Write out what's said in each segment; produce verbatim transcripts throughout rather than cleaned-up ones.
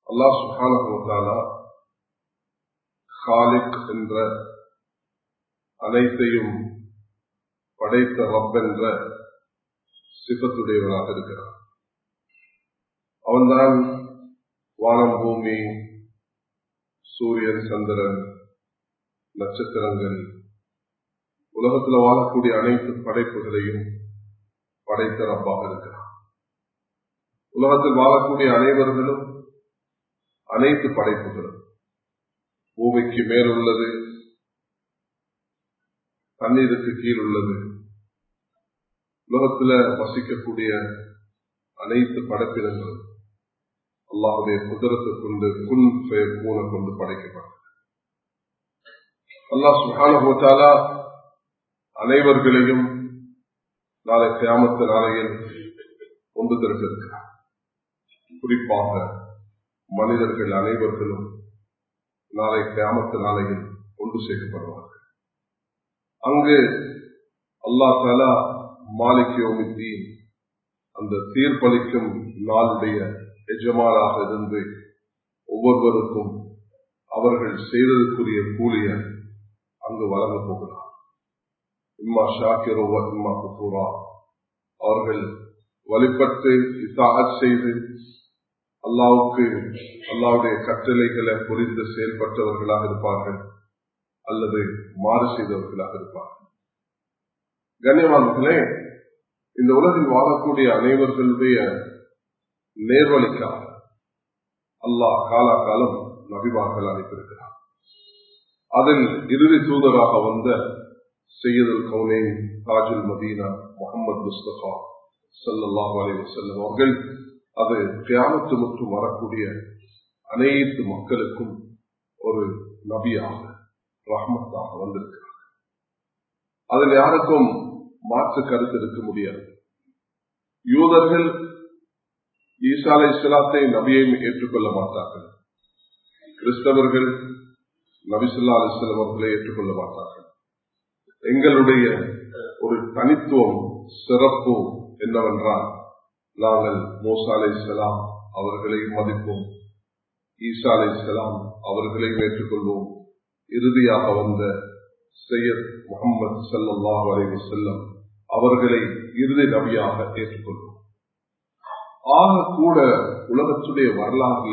அல்லாஹ் சுப்ஹானஹு வ தஆலா காலிக் என்ற அனைத்தையும் படைத்த ரப் என்ற சிபத்துடையவனாக இருக்கிறான். அவன்தான் வானம், பூமி, சூரியன், சந்திரன், நட்சத்திரங்கள், உலகத்தில் வாழக்கூடிய அனைத்து படைப்புகளையும் படைத்த ரப்பாக இருக்கிறான். உலகத்தில் வாழக்கூடிய அனைவர்களும் அனைத்து படைப்புகளும் பூமிக்கு மேல் உள்ளது, தண்ணீருக்கு கீழ் உள்ளது, உலகத்தில் வசிக்கக்கூடிய அனைத்து படைப்பினங்களும் அல்லாஹ்வுடைய குதிரத்தை கொண்டு குன் ஃபயகூன கொண்டு படைக்கப்பட்டது. அல்லாஹ் சுப்ஹானஹு வ தஆலா அனைவர்களையும் நாளை கியாமத் நாளையில் கொண்டு திரட்டிருக்கிறார். குறிப்பாக மனிதர்கள் அனைவர்களும் நாளை கியாமத் நாளையில் கொண்டு சேர்க்கப்படுவார்கள். அங்கு அல்லாஹ் தஆலா மாலிக் யௌமித்தீன் அந்த தீர்ப்பளிக்கும் நாளுடைய எஜமானாக இருந்து ஒவ்வொருவருக்கும் அவர்கள் செய்ததற்குரிய கூலிய அங்கு வழங்க போகிறார். இம்மா ஷாக்கிரோ இம்மா குஃபூரா, அவர்கள் வழிபட்டு இத்தாஅத் செய்து அல்லாஹ்வுக்கு அல்லாஹ்வுடைய கட்டளைகளை புரிந்து செயல்பட்டவர்களாக இருப்பார்கள் அல்லது மாறு செய்தவர்களாக இருப்பார்கள். கண்ணியமானவர்களே, இந்த உலகில் வாழக்கூடிய அனைவர்களுடைய நேர்வழிக்காக அல்லாஹ் காலாகாலம் நபிமார்கள் அனுப்பியிருக்கிறார். அதில் இறுதி தூதராக வந்த சையதுல் கௌனைன் தாஜுல் மதீனா முஹம்மது முஸ்தபா ஸல்லல்லாஹு அலைஹி வஸல்லம் அவர்கள் அது கியாமத்து மற்றும் வரக்கூடிய அனைத்து மக்களுக்கும் ஒரு நபியாக ரஹ்மத்தாக வந்திருக்கிறார். அதில் யாருக்கும் மாற்று கருத்து இருக்க முடியாது. யூதர்கள் ஈசா அலைஹிஸ்ஸலாத்தை நபியையும் ஏற்றுக்கொள்ள மாட்டார்கள். கிறிஸ்தவர்கள் நபி ஸல்லல்லாஹு அலைஹி வஸல்லம் அவர்களை ஏற்றுக்கொள்ள மாட்டார்கள். எங்களுடைய ஒரு தனித்துவம் சிறப்பு என்னவென்றால், நாங்கள் மூசா அலைஹிஸ்ஸலாம் அவர்களையும் மதிப்போம், ஈசா அலைஹிஸ்ஸலாம் அவர்களையும் ஏற்றுக்கொள்வோம், இறுதியாக வந்த சையத் முஹம்மது ஸல்லல்லாஹு அலைஹி வஸல்லம் அவர்களை இறுதி நபியாக ஏற்றுக்கொள்வோம். ஆக கூட உலகத்துடைய வரலாறுல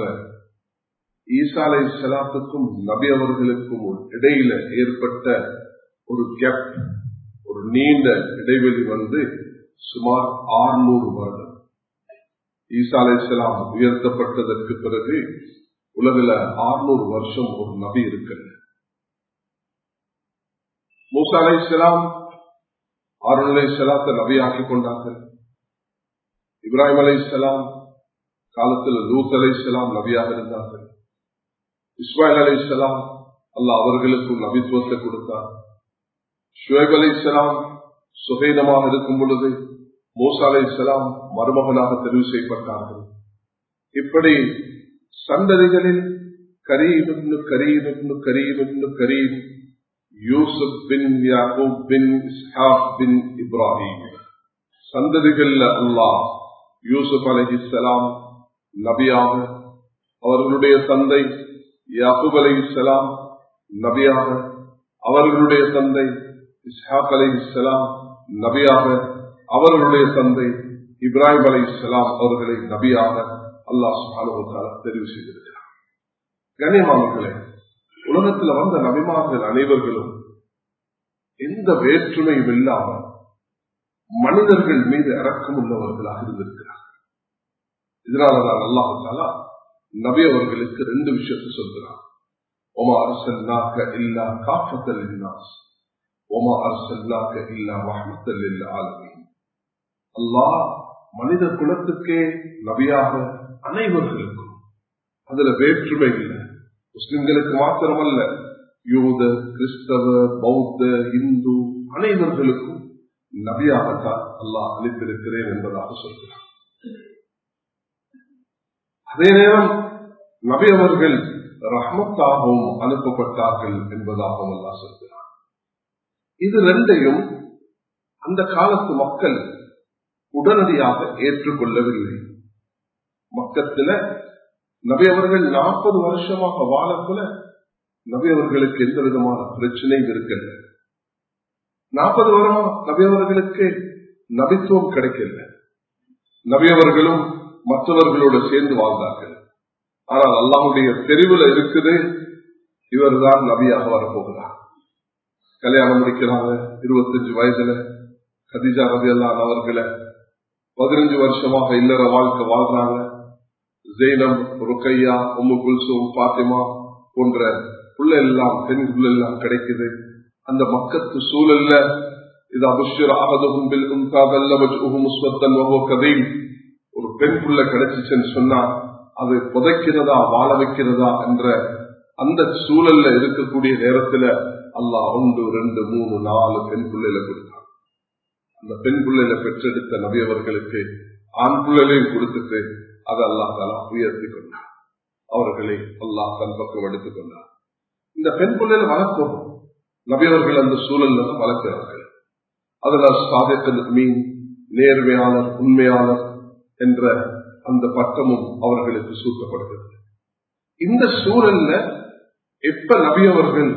ஈசா அலைஹிஸ்ஸலாத்துக்கும் நபி அவர்களுக்கும் இடையில ஏற்பட்ட ஒரு கேப், ஒரு நீண்ட இடைவெளி வந்து சுமார் ஆறுநூறு வருடம். ஈசா அலைஹிஸ்ஸலாம் உயர்த்தப்பட்டதற்கு பிறகு உலகில ஆறுநூறு வருஷம் ஒரு நபி இருக்கிறது. மூசா அலைஹிஸ்ஸலாம் ஹாரூன் அலைஹிஸ்ஸலாத்தை நபியாக்கிக் கொண்டார்கள். இப்ராஹிம் அலைஹிஸ்ஸலாம் காலத்தில் லூத் அலைஹிஸ்ஸலாம் நபியாக இருந்தார்கள். இஸ்மாயில் அலைஹிஸ்ஸலாம் அல்லாஹ் அவர்களுக்கும் நபித்துவத்தை கொடுத்தார். ஷுவைப் அலைஹிஸ்ஸலாம் சுகைதமாக இருக்கும் பொழுது மூசா அலைஹிஸ்ஸலாம் மருமகனாக தெரிவு செய்யப்பட்டார்கள். இப்படி சந்ததிகளில் கரீம் இப்னு கரீம் இப்னு கரீம் இப்னு கரீம், யூசுப் பின் யாக்கூப் பின் இஸ்ஹாக் பின் இப்ராஹிம் சந்ததிகள் அல்லாஹ் யூசுப் அலைஹிஸ்ஸலாம் நபியாக, அவர்களுடைய தந்தை யாக்கூப் அலைஹிஸ்ஸலாம் நபியாக, அவர்களுடைய தந்தை இஸ்ஹாக் அலைஹிஸ்ஸலாம் நபியாக, அவர்களுடைய தந்தை இப்ராஹிம் அலைஹிஸ்ஸலாம் அவர்களை நபியாக அல்லாஹ் சுப்ஹானஹு வ தஆலா தெரிவு செய்திருக்கிறார். கண்ணியமானவர்களே, உலகத்தில் வந்த நபிமார்கள் அனைவர்களும் எந்த வேற்றுமையும் இல்லாமல் மனிதர்கள் மீது இரக்கம் உள்ளவர்களாக இருந்திருக்கிறார். இதனாலதான் அல்லாஹ் தஆலா நபி அவர்களுக்கு ரெண்டு விஷயத்தை சொல்கிறார். ஒமா அர்ஸல்னாக இல்லா காஃபத்தல் லின்னாஸ் ஒமா அர்ஸல்னாக இல்லா ரஹ்மத்தல் லில் ஆலமீன். அல்லாஹ் மனித குலத்துக்கே நபியாக அனைவர்களுக்கும், அதுல வேற்றுமை இல்லை. முஸ்லிம்களுக்கு மாத்திரமல்ல, யூத, கிறிஸ்தவ, பௌத்த, இந்து அனைவர்களுக்கும் நபியாகத்தான் அல்லாஹ் அளித்திருக்கிறேன் என்பதாக சொல்கிறார். அதே நேரம் நபி அவர்கள் ரஹ்மத்தாகவும் அனுப்பப்பட்டார்கள் என்பதாகவும் அல்லாஹ் சொல்கிறார். இது ரெண்டையும் அந்த காலத்து மக்கள் உடனடியாக ஏற்றுக்கொள்ளவில்லை. மக்கத்துல நபி அவர்கள் நாற்பது வருஷமாக வாழக்குள்ள நபி அவர்களுக்கு எந்த விதமான பிரச்சனையும் இருக்கல. நாற்பது வருடம் நபி அவர்களுக்கு நபித்துவம் கிடைக்கல. நபி அவர்களும் மற்றவர்களோடு சேர்ந்து வாழ்ந்தார்கள். ஆனால் அல்லாஹ்வுடைய தெரிவுல இருக்குது, இவர் தான் நபியாக வரப்போகிறார். கல்யாணம் முடிக்கிறாங்க இருபத்தஞ்சு வயதுல. கதீஜா ரலியல்லாஹு அன்ஹா அவர்களை பதினஞ்சு வருஷமாக இல்லற வாழ்க்கை வாழ்றாங்க. ஜெய்னப், ருக்கையா, உம்மு குல்சூம், பாத்திமா போன்ற புள்ள எல்லாம் பெண் புள்ள எல்லாம் கிடைக்குது. அந்த மக்கத்து சூழல்ல இது அபுஷ்ஷர அஹதுஹும் பில் உன்ஸா தல்ல வஜ்ஹுஹு முஸ்வத்தன் வஹுவ கதீம், ஒரு பெண் புள்ள கிடைச்சிச்சுன்னு சொன்னா அது புதைக்கிறதா வாழ வைக்கிறதா என்ற அந்த சூழல்ல இருக்கக்கூடிய நேரத்துல அல்லாஹ் ஒன்று ரெண்டு மூணு நாலு பெண் பிள்ளைகளை கொடுத்தார். அந்த பெண் பிள்ளைகளை பெற்றெடுத்த நபி அவர்களுக்கு ஆண் பிள்ளைகளையும் கொடுத்துட்டு அதை அல்லாஹ் தஆலா உயர்த்தி கொண்டார். அவர்களை அல்லாஹ் தன் பக்கம் எடுத்துக் கொண்டார். இந்த பெண் பிள்ளைகளை வளர்க்கும் நபி அவர்கள் அந்த சூழல்ல வளர்க்கிறார்கள். அதனால் சாதித்தல் மீன், நேர்மையாளர், உண்மையாளர் என்ற அந்த பட்டமும் அவர்களுக்கு சூட்டப்படுகிறது. இந்த சூழல்ல எப்ப நபி அவர்கள்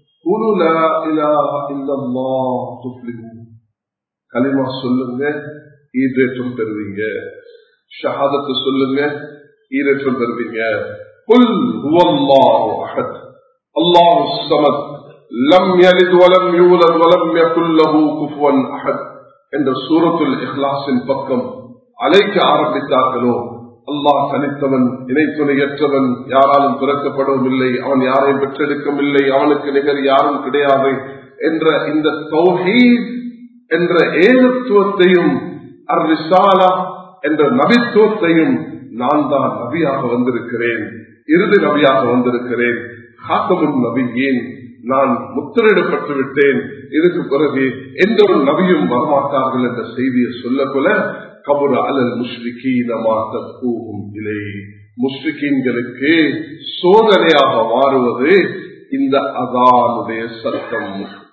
கலிமா சொல்லுங்க ஈரேற்றம் பெறுவீங்க, ஷஹாதத்து சொல்லுங்க ஈரேற்றம் பெறுவீங்க, குல் ஹுவல்லாஹு அஹத் அல்லாஹுஸ் ஸமத் லம் யலித் வலம் யூலத் வலம் யகுல் லஹு குஃபுவன் அஹத் என்ற சூரத்துல் இக்லாஸின் பக்கம் அழைக்க ஆரம்பித்தார்களோ, அல்லாஹ் தனித்தவன், இணைத்துணையற்றவன், யாராலும் பிறக்கப்படவும் இல்லை, அவன் யாரையும் பெற்றெடுக்கவும் இல்லை, அவனுக்கு நிகர் யாரும் கிடையாது என்ற இந்த தௌஹீத் என்ற ஏகத்துவத்தையும் அர்-ரிசாலா என்ற நபித்துவத்தையும் நான் தான் நபியாக வந்திருக்கிறேன், இறுதி நபியாக வந்திருக்கிறேன், காத்தமுன் நபியேன், நான் முத்திரையிடப்பட்டு விட்டேன், இதுக்கு பிறகு எந்த ஒரு நபியும் வரமாட்டார்கள் என்ற செய்தியை சொல்லப்போல கபுர அலல் முஷ்ரிகீன மா தத்கூஹும் இலை, முஷ்ரிகீன்களுக்கு சோதனையாக மாறுவது இந்த அதானுடைய சத்தம்.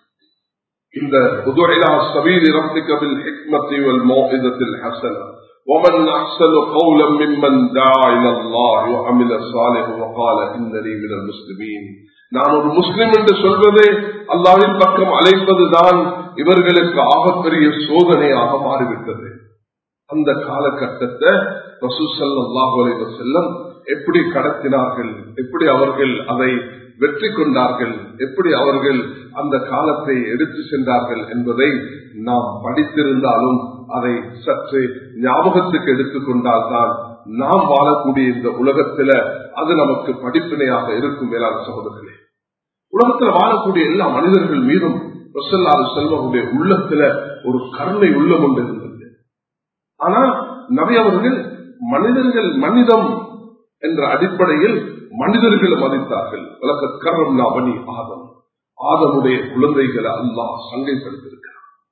இந்த உதுஇலா சபீலி ரப்பிக பில் ஹிக்மத்தி வல் மௌஇதத்தில் ஹஸன ومن احسن قولا ممن دعا الى الله وعمل صالحا وقال انني من المسلمين. நான் ஒரு முஸ்லிம் என்று சொல்வதே அல்லாஹ்வின் பக்கம் அழைப்பதுதான் இவர்களுக்கு ஆகப்பெரிய சோதனையாக மாறிவிட்டது. அந்த காலகட்டத்தை ரசூல் ஸல்லல்லாஹு அலைஹி வஸல்லம் எப்படி கடத்தினார்கள், எப்படி அவர்கள் அதை வெற்றி கொண்டார்கள், எப்படி அவர்கள் அந்த காலத்தை எடுத்து சென்றார்கள் என்பதை நாம் படித்திருந்தாலும் அதை சற்று ஞாபகத்துக்கு எடுத்துக்கொண்டால் தான் நாம் வாழக்கூடிய இந்த உலகத்துல அது நமக்கு படிப்பினையாக இருக்கும். மேலான சகோதரர்களே, உலகத்துல வாழக்கூடிய எல்லா மனிதர்கள் மீதும் ரசூலுல்லாஹி ஸல்லல்லாஹு அலைஹி வஸல்லம் உள்ளத்துல ஒரு கருணை உள்ளம் கொண்டு இருந்தது. ஆனா நபி அவர்கள் மனிதர்கள் மனிதம் என்ற அடிப்படையில் மனிதர்களை மதித்தார்கள். வலக்கத் கர்ரம்னா பனி ஆதம், ஆதமுடைய குழந்தைகளை அல்லாஹ் சங்கைப்படுத்தியிருக்கிறார்.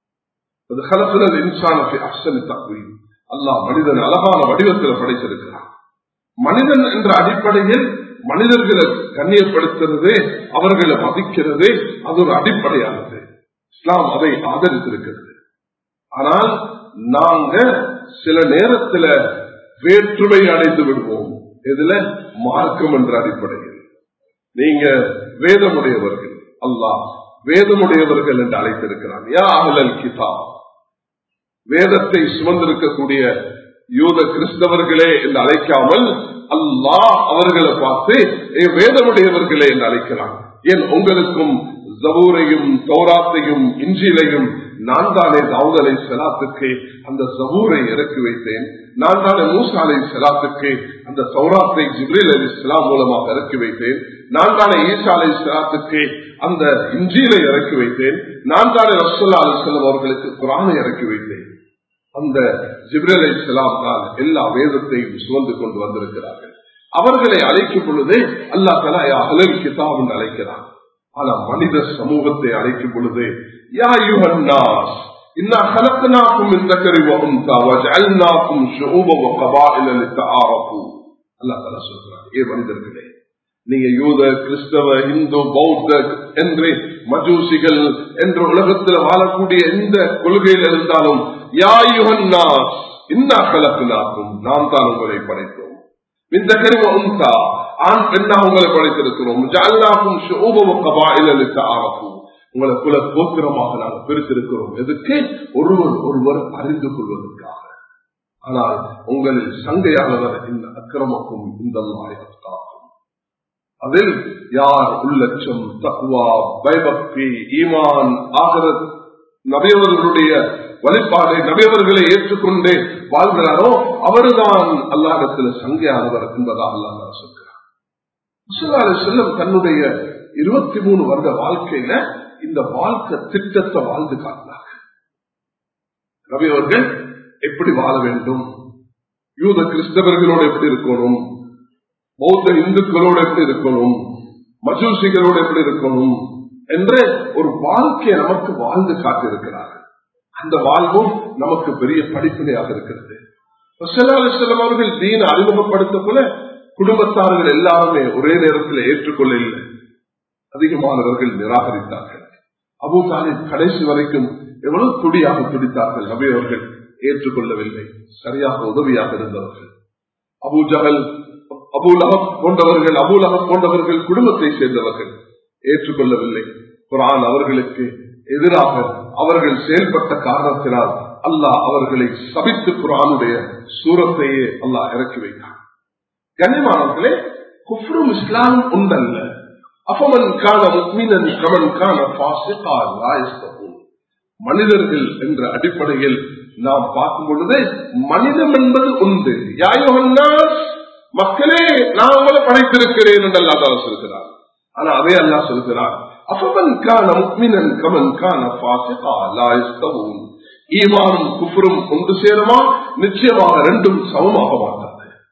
அல்லாஹ் மனிதன் அழகான வடிவத்தில் படைத்திருக்கிறார். மனிதன் என்ற அடிப்படையில் மனிதர்களை கண்ணியப்படுத்துறது, அவர்களை மதிக்கிறது, அது ஒரு அடிப்படையானது. இஸ்லாம் அதை ஆதரித்திருக்கிறது. ஆனால் நாங்க சில நேரத்தில் வேற்றுமை அடைந்து விடுவோம். இதுல மார்க்கம் என்ற அடிப்படையில் நீங்க வேதமுடையவர்கள், அல்லாஹ் வேதமுடையவர்கள் என்று அழைத்திருக்கிறான். யா அஹ்லல் கிதாப், வேதத்தை சுமந்திருக்கக்கூடிய யூத கிறிஸ்தவர்களே என்று அழைக்காமல் அல்லாஹ் அவர்களை பார்த்து வேதமுடையவர்களே என்று அழைக்கிறான். ஏன் உங்களுக்கும் ஜபூரையும் தௌராத்தையும் இஞ்சிலையும் நான் தானே தாவூத் அலைஹிஸ்ஸலாத்துக்கு அந்த ஜபூரை இறக்கி வைத்தேன், நான் தானே மூசா அலைஹிஸ்ஸலாத்துக்கு அந்த தௌராத்தை ஜிப்ரீல் அலைஹிஸ்ஸலாம் மூலமாக இறக்கி வைத்தேன், நான் தானே ஈசா அலைஹிஸ்ஸலாத்துக்கு அந்த இஞ்சிலை இறக்கி வைத்தேன், நான் தானே ரசூலுல்லாஹி அலைஹி வஸல்லம் அவர்களுக்கு குர்ஆனை இறக்கி வைத்தேன். அந்த ஜிப்ரீல் அலைஹிஸ்ஸலாம் தான் எல்லா வேதத்தையும் சுமந்து கொண்டு வந்திருக்கிறார்கள். அவர்களை அழைக்கும் பொழுது அல்லாஹ் தஆலா யா அஹ்லல் கிதாப் என்று அழைக்கிறான். ஆனா மனித சமூகத்தை அழைக்கும் பொழுது யா அய்யுஹன் நாஸ் இன்னா خلقناكم من ذكر وانثى وجعلناكم شعوبا وقبائل لتعارفوا. அல்லாஹ் தஆலா சொல்றார், ஏ மனிதர்களே, நீங்க யூத கிறிஸ்தவ இந்து பௌத்த என்று மஜூசிகள் என்ற உலகத்தில் வாழக்கூடிய எந்த கொள்கையில் இருந்தாலும் யா அய்யுஹன் நாஸ் இன்னா خلقناكم, நாம் தான் உங்களை படைத்தோம், இந்த கரிம உண்டா ஆண் பெண்ணாக உங்களை படைத்திருக்கிறோம். ஜஅல்னாகும் ஷுஊபன் வ கபாயில லிதஆரஃபு, உங்களை குல கோத்திரமாக நாங்கள் பிரித்திருக்கிறோம். எதுக்கு? ஒருவர் ஒருவர் அறிந்து கொள்வதற்காக. ஆனால் உங்களில் சங்கையானவர் இந்த அக்கிரமக்கும் இந்த அத்காக்கும், அதில் யார் உள்ளட்சம், தக்வா, பயபக்தி, ஈமான், ஆகிரத், நபியவர்களுடைய வழிபாடு, நபியவர்களை ஏற்றுக்கொண்டே வாழ்கிறாரோ அவர்தான் அல்லாஹ்விடத்தில் சங்கையானவர் என்பதாக அல்லாஹ் சொல்கிறார். ஸல்லல்லாஹு அலைஹி வஸல்லம் தன்னுடைய இருபத்தி மூணு வருட வாழ்க்கையில இந்த வாழ்க்கை திட்டத்தை வாழ்ந்து காட்டினார். நபியவர்கள் எப்படி வாழ வேண்டும், யூத கிறிஸ்தவர்களோடு எப்படி இருக்கணும், பௌத்த இந்துக்களோடு எப்படி இருக்கணும், மஜூசிகளோடு எப்படி இருக்கணும் என்று ஒரு வாழ்க்கையை நமக்கு வாழ்ந்து காட்டியிருக்கிறார். அந்த வாழ்வும் நமக்கு பெரிய படிப்பினையாக இருக்கிறது. ஸல்லல்லாஹு அலைஹி வஸல்லம் அவர்கள் தீன அறிமுகப்படுத்த போல குடும்பத்தார்கள் எல்லாருமே ஒரே நேரத்தில் ஏற்றுக்கொள்ள இல்லை. அதிகமானவர்கள் நிராகரித்தார்கள். அபூ தாலிப் கடைசி வரைக்கும் எவ்வளவு துடியாக துடித்தார்கள். நபி அவர்கள் ஏற்றுக்கொள்ளவில்லை. சரியாக உதவியாக இருந்தவர்கள் அபூ ஜஹல், அபூ லஹப் போன்றவர்கள், அபூ லஹப் போன்றவர்கள் குடும்பத்தை சேர்ந்தவர்கள் ஏற்றுக்கொள்ளவில்லை. குர்ஆன் அவர்களுக்கு எதிராக அவர்கள் செயல்பட்ட காரணத்தினால் அல்லாஹ் அவர்களை சபித்து குர்ஆனுடைய சூரத்தையே அல்லாஹ் இறக்கி வைத்தார். கண்ணியமானவர்களே, குஃப்ரும் இஸ்லாம் உண்டல்ல. அஃபமன் கான முஃமினன் கமன் கான ஃபாஸிகா லா யஸ்தகூன். மனிதர்கள் என்ற அடிப்படையில் நாம் பார்க்கும் பொழுது மனிதம் என்பது உண்டு. யா அய்யுஹன்னாஸ், மக்களே நான் உங்களை படைத்திருக்கிறேன் என்று அல்லாஹ் சொல்கிறார். ஆனா அதே அல்லாஹ் சொல்கிறார், அஃபமன் கான முஃமினன் கமன் கான ஃபாஸிகா லா யஸ்தகூன். ஈமானும் குஃப்ரும் ஒன்று சேருமா? நிச்சயமாக ரெண்டும் சமமாக மாட்டாது.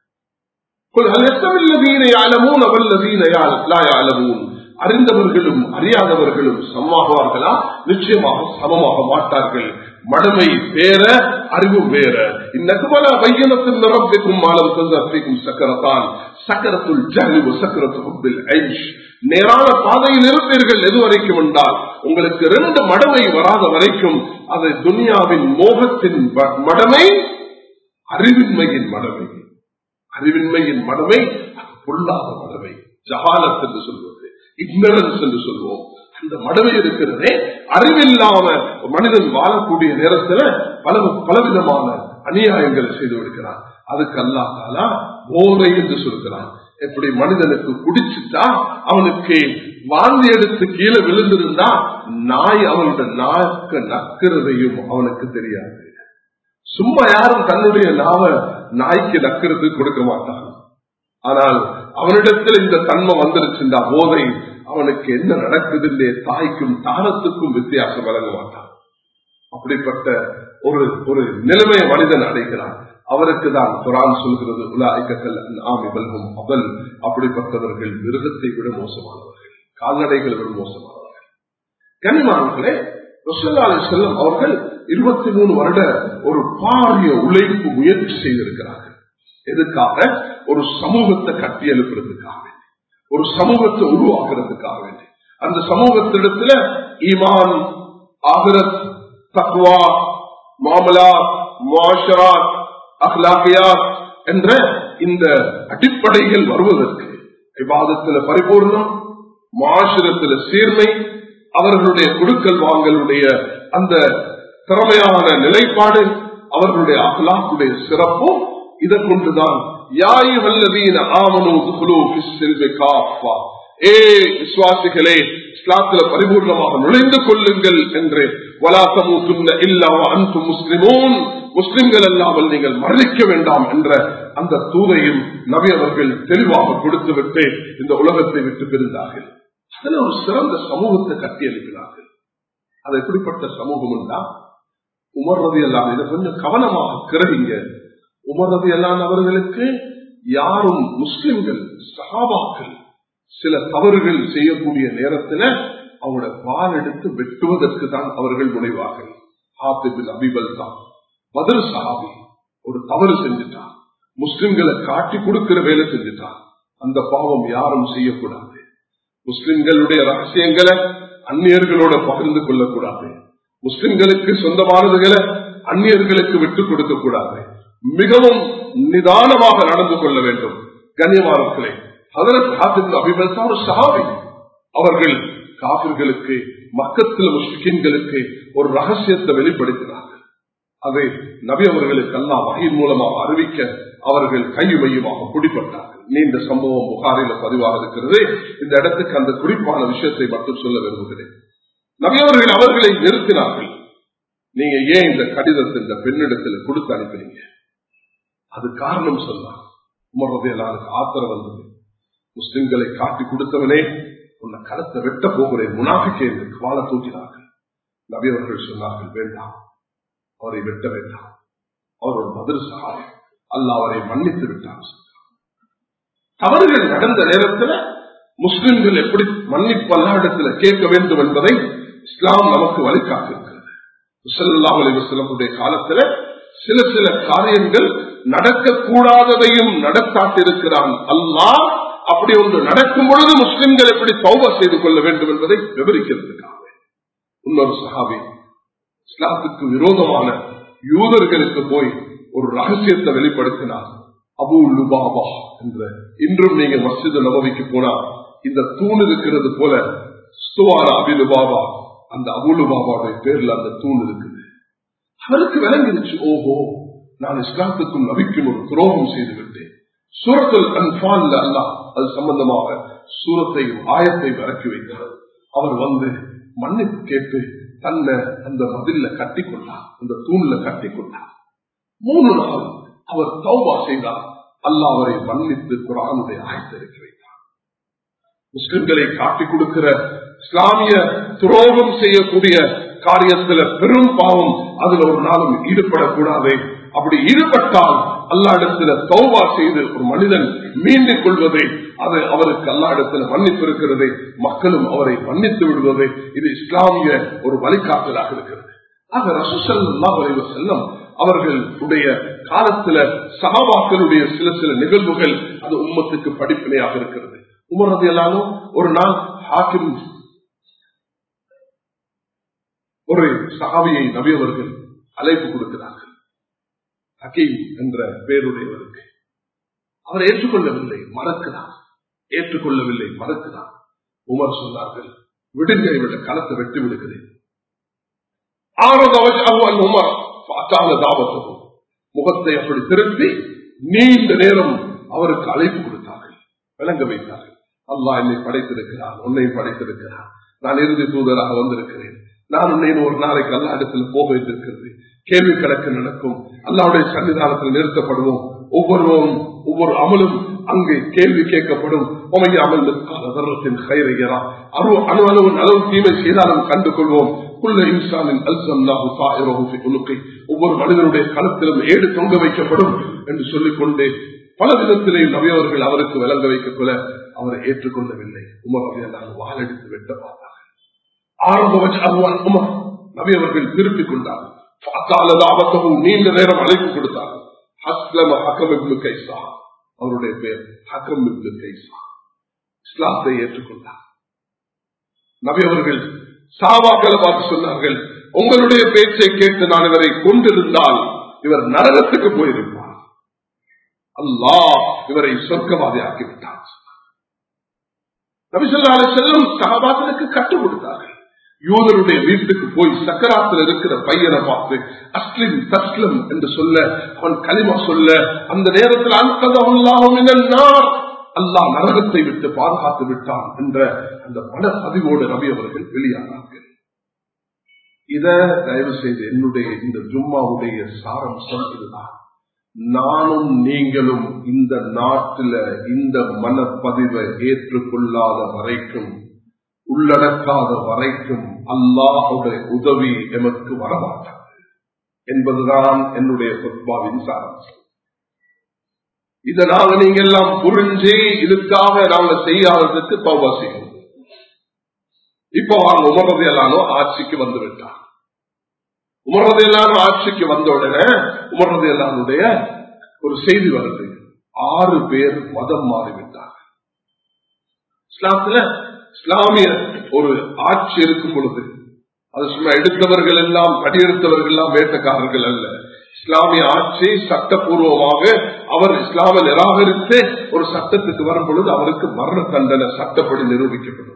அறிந்தவர்களும் அறியாதவர்களும் சமமாகுவார்களா? நிச்சயமாக சமமாக மாட்டார்கள். மடமை வேற, அறிவு வேற. இந்நகுமலா பையனத்தின் நிரப்பிக்கும் மாலம் தந்திக்கும் சக்கரத்தான் சக்கரத்துள் ஜஹ்லி சக்கரத்து ஹுப்பில் ஐஷ். நேரான பாதையில் இருப்பீர்கள் எதுவரைக்கும் என்றால் உங்களுக்கு ரெண்டு மடமை வராத வரைக்கும் அது துனியாவின் மோகத்தின் மடமை, அறிவின்மையின் மடமை. அறிவின்மையின் மடமை அது பொல்லாத மடமை. ஜஹாலத் என்று சொல்வது, இக்னரன்ஸ் என்று சொல்வோம். அந்த மடமை இருக்கிறதே, அறிவில்லாம மனிதன் வாழக்கூடிய நேரத்தில் பல பலவிதமான அநியாயங்களை செய்து விடுகிறான். அதுக்கு அல்லாஹ் தஆலா போதை என்று சொல்கிறான். எப்படி மனிதனுக்கு குடிச்சுட்டா அவனுக்கு வாந்தி எடுத்து கீழே விழுந்திருந்தா நாய் அவனுடைய நாக்க நக்கிறதையும் அவனுக்கு தெரியாது. சும்மா யாரும் தன்னுடைய நாவ நாய்க்கு நக்கிறது கொடுக்க மாட்டான். ஆனால் அவனிடத்தில் இந்த தன்மை வந்துருச்சுண்டா போதை, அவனுக்கு என்ன நடக்குதுன்னே தாய்க்கும் தாரத்துக்கும் வித்தியாசம் வழங்க மாட்டான். அப்படிப்பட்ட ஒரு ஒரு நிலைமையை மனிதன் அடைகிறான். அவருக்கு தான் குர்ஆன் சொல்கிறது, உலாயிகல் அன்ஆமி பல்ஹும் அபல். அப்படிப்பட்டவர்கள் மிருகத்தை விட மோசமானவர்கள், கால்நடைகளை விட மோசமானவர்கள். கண்ணியமானவர்களே, ரசூலுல்லாஹி அலைஹி வஸல்லம் அவர்கள் இருபத்தி மூணு வருட ஒரு பாரிய உழைப்பு முயற்சி செய்திருக்கிறார்கள். எதுக்காக? ஒரு சமூகத்தை கட்டி எழுப்புறதுக்காக, ஒரு சமூகத்தை உருவாக்குறதுக்காக வேண்டி. அந்த சமூகத்திடத்துல ஈமான், ஆகிரத், தக்வா, மாமலா, முஆஷராத், அஹ்லாகியாத் என்ற இந்த அடிப்படைகள் வருவதற்கு இபாதத்தில் பரிபூர்ணம், முஆஷரத்தில் சீர்மை, அவர்களுடைய கொடுக்கல் வாங்கலுடைய அந்த திறமையான நிலைப்பாடு, அவர்களுடைய அஹ்லாக்குடைய சிறப்பும் இதை கொண்டுதான் ஏ விசுவாசிகளே இஸ்லாத்தில பரிபூர்ணமாக நுழைந்து கொள்ளுங்கள் என்று முஸ்லிமோன் முஸ்லிம்கள் அல்லாமல் நீங்கள் மரணிக்க வேண்டாம் என்ற அந்த தூதையும் நபி அவர்கள் தெளிவாக கொடுத்துவிட்டு இந்த உலகத்தை விட்டு பிரிந்தார்கள். அதில் ஒரு சிறந்த சமூகத்தை கட்டி எழுப்பினார்கள். அது எப்படிப்பட்ட சமூகம் என்றா, உமர் ரலியல்லாஹு இதை கொஞ்சம் கவனமாக கிரகிங்க. உமர் ரலியல்லாஹு அவர்களுக்கு யாரும் முஸ்லிம்கள் சஹாபாக்கள் சில தவறுகள் செய்யக்கூடிய நேரத்தில் அவருடைய வாள் எடுத்து வெட்டுவதற்கு தான் அவர்கள் முனைவார்கள். ஹாத்திபின் அபிபல் தான் பத்ர் சஹாபி ஒரு தவறு செஞ்சுட்டார், முஸ்லிம்களை காட்டி கொடுக்கிற வேலை செஞ்சுட்டார். அந்த பாவம் யாரும் செய்யக்கூடாது. முஸ்லிம்களுடைய ரகசியங்களை அந்நியர்களோட பகிர்ந்து கொள்ளக்கூடாது. முஸ்லிம்களுக்கு சொந்தமானதுகளை அந்நியர்களுக்கு விட்டுக் கொடுக்க கூடாது. மிகவும் நிதானமாக நடந்து கொள்ள வேண்டும். கண்ணியமானவர்களே, ஹஜ்ரத் ஹாத்திப் அபீ பல்தா ஒரு சஹாபி. அவர்கள் காபிர்களுக்கு, மக்கத்தில் முஸ்லிம்களுக்கு ஒரு ரகசியத்தை வெளிப்படுத்தினார்கள். அதை நபி அவர்களுக்கு அல்லாஹ் வஹீ மூலமாக அறிவிக்க அவர்கள் கையுமையுமாக பிடிப்பட்டார்கள். நீண்ட சம்பவம் புகாரில பதிவாக இருக்கிறது. இந்த இடத்துக்கு அந்த குறிப்பான விஷயத்தை மட்டும் சொல்ல விரும்புகிறேன். நபி அவர்கள் அவர்களை நிறுத்தினார்கள். நீங்க ஏன் இந்த கடிதத்தை இந்த பெண்ணிடத்தில் கொடுத்து அனுப்பினீங்க? அது காரணம் சொன்னார். உமர் ரலியல்லாஹு அன்ஹு ஆத்திரம் வந்தது. முஸ்லிம்களை காட்டி கொடுத்தவனே, உன்னை களத்தை வெட்ட போகிறேன் முனாஃபிக்கே என்று வாழ தூக்கினார்கள். நபி அவர்கள் சொன்னார்கள், வேண்டாம், அவரை வெட்ட வேண்டாம், அவர் ஒரு பதில் சஹாபி, அல்லாஹ் அவரை மன்னித்து விட்டார். தவறுகள் நடந்த நேரத்தில் முஸ்லிம்கள் எப்படி மன்னிப்பு அல்லாஹ்விடத்தில் கேட்க வேண்டும் என்பதை இஸ்லாம் நமக்கு வழிகாட்டியிருக்கிறது. ஸல்லல்லாஹு அலைஹி வஸல்லம் காலத்தில் சில சில காரியங்கள் நடக்கக்கூடாததையும் நடத்தாட்டிருக்கிறான் அல்லாஹ். அப்படி ஒன்று நடக்கும் பொழுது முஸ்லிம்கள் எப்படி தௌபா செய்து கொள்ள வேண்டும் என்பதை விவரிக்கிறதுக்காக இன்னொரு சஹாபி இஸ்லாத்துக்கு விரோதமான யூதர்களுக்கு போய் ஒரு ரகசியத்தை வெளிப்படுத்தினார். அபூ லுபாபா என்ற, இன்றும் நீங்க மஸ்ஜித் நபவிக்கு போனா இந்த தூண் இருக்கிறது போல ஸ்துவானா அபி லுபாபா, அந்த அபூ லுபாபாவுடைய பேர்ல அந்த தூண் இருக்குது. அவருக்கு விளங்கிருச்சு, ஓஹோ, நான் இஸ்லாத்துக்கும் நபிக்கும் ஒரு துரோகம் செய்து விட்டேன். சூரத்துல் அன்ஃபால்ல அல்லாஹ் அது சம்பந்தமாக சூரத்தையும் ஆயத்தை இறக்கி வைத்தார். அவர் வந்து மன்னிப்பு கேட்டு தன்னை அந்த மதில்ல கட்டி கொண்டார், அந்த தூண்ல கட்டி கொண்டார். மூணு நாள் அவர் தௌபா செய்தார். அல்லாஹ் அவரை மன்னித்து குர்ஆனுடைய ஆயத்தை இறக்கி வைத்தார். முஸ்லிம்களை காட்டிக் கொடுக்கிற, இஸ்லாமிய துரோகம் செய்யக்கூடிய காரியத்துல பெரும் பாவம், அதுல ஒரு நாளும் ஈடுபடக்கூடாது. அப்படி ஈடுபட்டால் அல்லாஹ்விடத்துல தௌபா செய்து ஒரு மனிதன் மீண்டிக் கொள்வதை, அது அவருக்கு அல்லாஹ்விடத்துல மன்னிப்பு இருக்கிறது, மக்களும் அவரை மன்னித்து விடுவது, இது இஸ்லாமிய ஒரு வழிகாட்டலாக இருக்கிறது. ஆக ரசூல் ஸல்லல்லாஹு அலைஹி வஸல்லம் அவர்களுடைய காலத்துல சஹாபாக்களுடைய சில சில நிகழ்வுகள் அது உம்மத்துக்கு படிப்பினையாக இருக்கிறது. உமர் ரலியல்லாஹு அன்ஹு ஒரு நாள் ஹாக்கிம் ஒரு சஹாபியை நபி அவர்கள் அழைப்பு கொடுக்கிறார்கள். ஹக்கீம் என்ற பெயருடையவருக்கு அவர் ஏற்றுக்கொள்ளவில்லை, மறக்கிறார். ஏற்றுக்கொள்ளவில்லை, மறக்கிறார். உமர் சொன்னார்கள், விடுங்க, இவருடைய களத்தை வெட்டி விடுகிறேன். முகத்தை அப்படி திருப்பி நீண்ட நேரம் அவருக்கு அழைப்பு கொடுத்தார்கள், விளங்க வைத்தார்கள். அல்லாஹ் என்னை படைத்திருக்கிறான், உன்னையும் படைத்திருக்கிறான், நான் இறுதி தூதராக வந்திருக்கிறேன், நான் உன்னை ஒரு நாளைக்கு அல்லா இடத்துல போக வைத்திருக்கிறது, கேள்வி கணக்கு நடக்கும், அல்லாஹ்வுடைய சன்னிதானத்தில் நிறுத்தப்படுவோம், ஒவ்வொருவரும் ஒவ்வொரு அமலும் அங்கு கேள்வி கேட்கப்படும். அமல்த்தின் கைரையரா அரு அணுவளவு அளவு தீமை செய்தாலும் கண்டு கொள்வோம். ஒவ்வொரு மனிதனுடைய களத்திலும் ஏடு தொங்க வைக்கப்படும் என்று சொல்லிக்கொண்டே பல விதத்திலே நபியவர்கள் அவருக்கு விளங்க வைக்க கொள்ள அவரை ஏற்றுக்கொள்ளவில்லை. உமர் ரலியல்லாஹு வாளெடுத்து வெட்ட பார்த்தார்கள். ஆரம்ப உமர் நபி அவர்கள் திருப்பிக் கொண்டார்கள். நீண்ட நேரம் அழைப்பு கொடுத்தார்கள். அவருடைய பேர் ஹக்கம் இப்னு கைஸா. இஸ்லாத்தை ஏற்றுக்கொண்டார். நபி அவர்கள் சஹாபாக்களை பார்த்து சொன்னார்கள், உங்களுடைய பேச்சை கேட்டு நான் இவரை கொண்டிருந்தால் இவர் நரகத்துக்கு போயிருப்பார், அல்லாஹ் இவரை சொர்க்கவாதி ஆக்கிவிட்டார். நபி ஸல்லல்லாஹு அலைஹி வஸல்லம் சஹாபாக்களுக்கு கற்றுக் கொடுத்தார்கள். யூதருடைய வீட்டுக்கு போய் சக்கராத்தில் இருக்கிற பையனை பார்த்து அஸ்லிம் தஸ்லிம் என்று சொல்ல, அவன் கலிமா சொல்ல, அந்த நேரத்தில் அல்லாஹ் நரகத்தை விட்டு பாதுகாத்து விட்டான் என்ற அந்த மன பதிவோடு நபி அவர்கள் வெளியானார்கள். இத தயவு செய்து என்னுடைய இந்த ஜும்மாவுடைய சாரம்சம் இதுதான். நானும் நீங்களும் இந்த நாட்டில இந்த மனப்பதிவை ஏற்றுக்கொள்ளாத வரைக்கும், உள்ளடக்காத வரைக்கும் அல்லாஹ்வுடைய உதவி எமக்கு வரமாட்டாது என்பதுதான் என்னுடைய குத்பாவின் சாராம்சம். இதை நாங்க நீங்க எல்லாம் புரிஞ்சு இதுக்காக நாங்க செய்யாததுக்கு தௌபா செய்யணும். இப்போ அவங்க உமர் ரலியல்லாஹு அன்ஹு ஆட்சிக்கு வந்து விட்டார். உமர் ரலியல்லாஹு அன்ஹு ஆட்சிக்கு வந்த உடனே உமர் ரலியல்லாஹு அன்ஹுடைய ஒரு செய்தி வருது, ஆறு பேர் மதம் மாறிவிட்டார். இஸ்லாத்துல இஸ்லாமிய ஒரு ஆட்சி இருக்கும் பொழுது அது சும்மா எடுத்தவர்கள் எல்லாம் படியெடுத்தவர்கள் எல்லாம் வேட்டக்காரர்கள் அல்ல, இஸ்லாமிய ஆட்சி சட்டப்பூர்வமாக அவர் இஸ்லாமை நிராகரித்து ஒரு சட்டத்துக்கு வரும் பொழுது அவருக்கு மரண தண்டனை சட்டப்படி நிரூபிக்கப்படும்.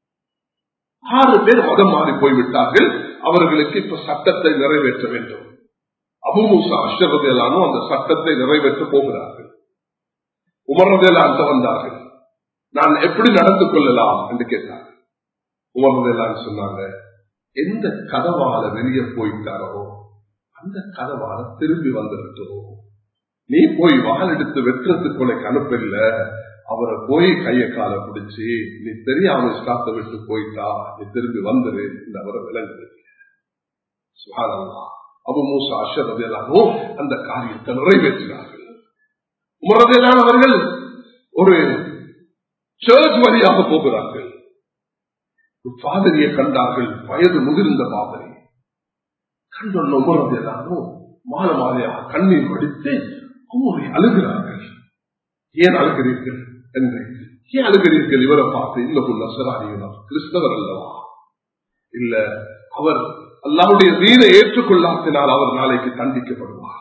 ஆறு பேர் மதம் மாறி போய்விட்டார்கள். அவர்களுக்கு இப்ப சட்டத்தை நிறைவேற்ற வேண்டும். அபூ மூஸா அஷ்அரி அந்த சட்டத்தை நிறைவேற்ற போகிறார்கள். உமர் ரலியல்லாஹு அன்ஹு வந்தார்கள். நான் எப்படி நடந்து கொள்ளலாம் என்று கேட்டார்கள். உமர் ரலியல்லாஹு அன்ஹு சொன்னாங்க, எந்த கதவால வெளியே போயிட்டாரோ அந்த கதவால திரும்பி வந்துவிட்டோம். நீ போய் வாள் எடுத்து வெட்டுறதுக்கு உனக்கு அனுப்பில்ல, அவரை போய் கைய கால பிடிச்சி நீ தெரியாம ஸ்டாத்த விட்டு போயிட்டா நீ திரும்பி வந்துரு இந்த அவரை விளங்குது. சுப்ஹானல்லாஹ். அபூ மூஸா அஷ்அரி ரலியல்லாஹு அந்த காரியத்தை நிறைவேற்றினார்கள். உமர் ரலியல்லாஹு அவர்கள் ஒரு சர்ச் வழியாக போகிறார்கள். பாதிரியை கண்டார்கள், வயது முதிர்ந்த பாதிரி. கண்டுள்ள உமர் ரலியல்லாஹு மாலை மாலையாக கண்ணீர் வடித்து உமரை அழுகிறார்கள். ஏன் அழுகிறீர்கள் என்று, ஏன் அழுகிறீர்கள் இவரை பார்த்து? இல்ல நஸ்ரானியர், கிறிஸ்தவர் அல்லவா? இல்ல, அவர் அல்லாஹ்வுடைய தீனை ஏற்றுக்கொள்ளாத்தினால் அவர் நாளைக்கு தண்டிக்கப்படுவார்.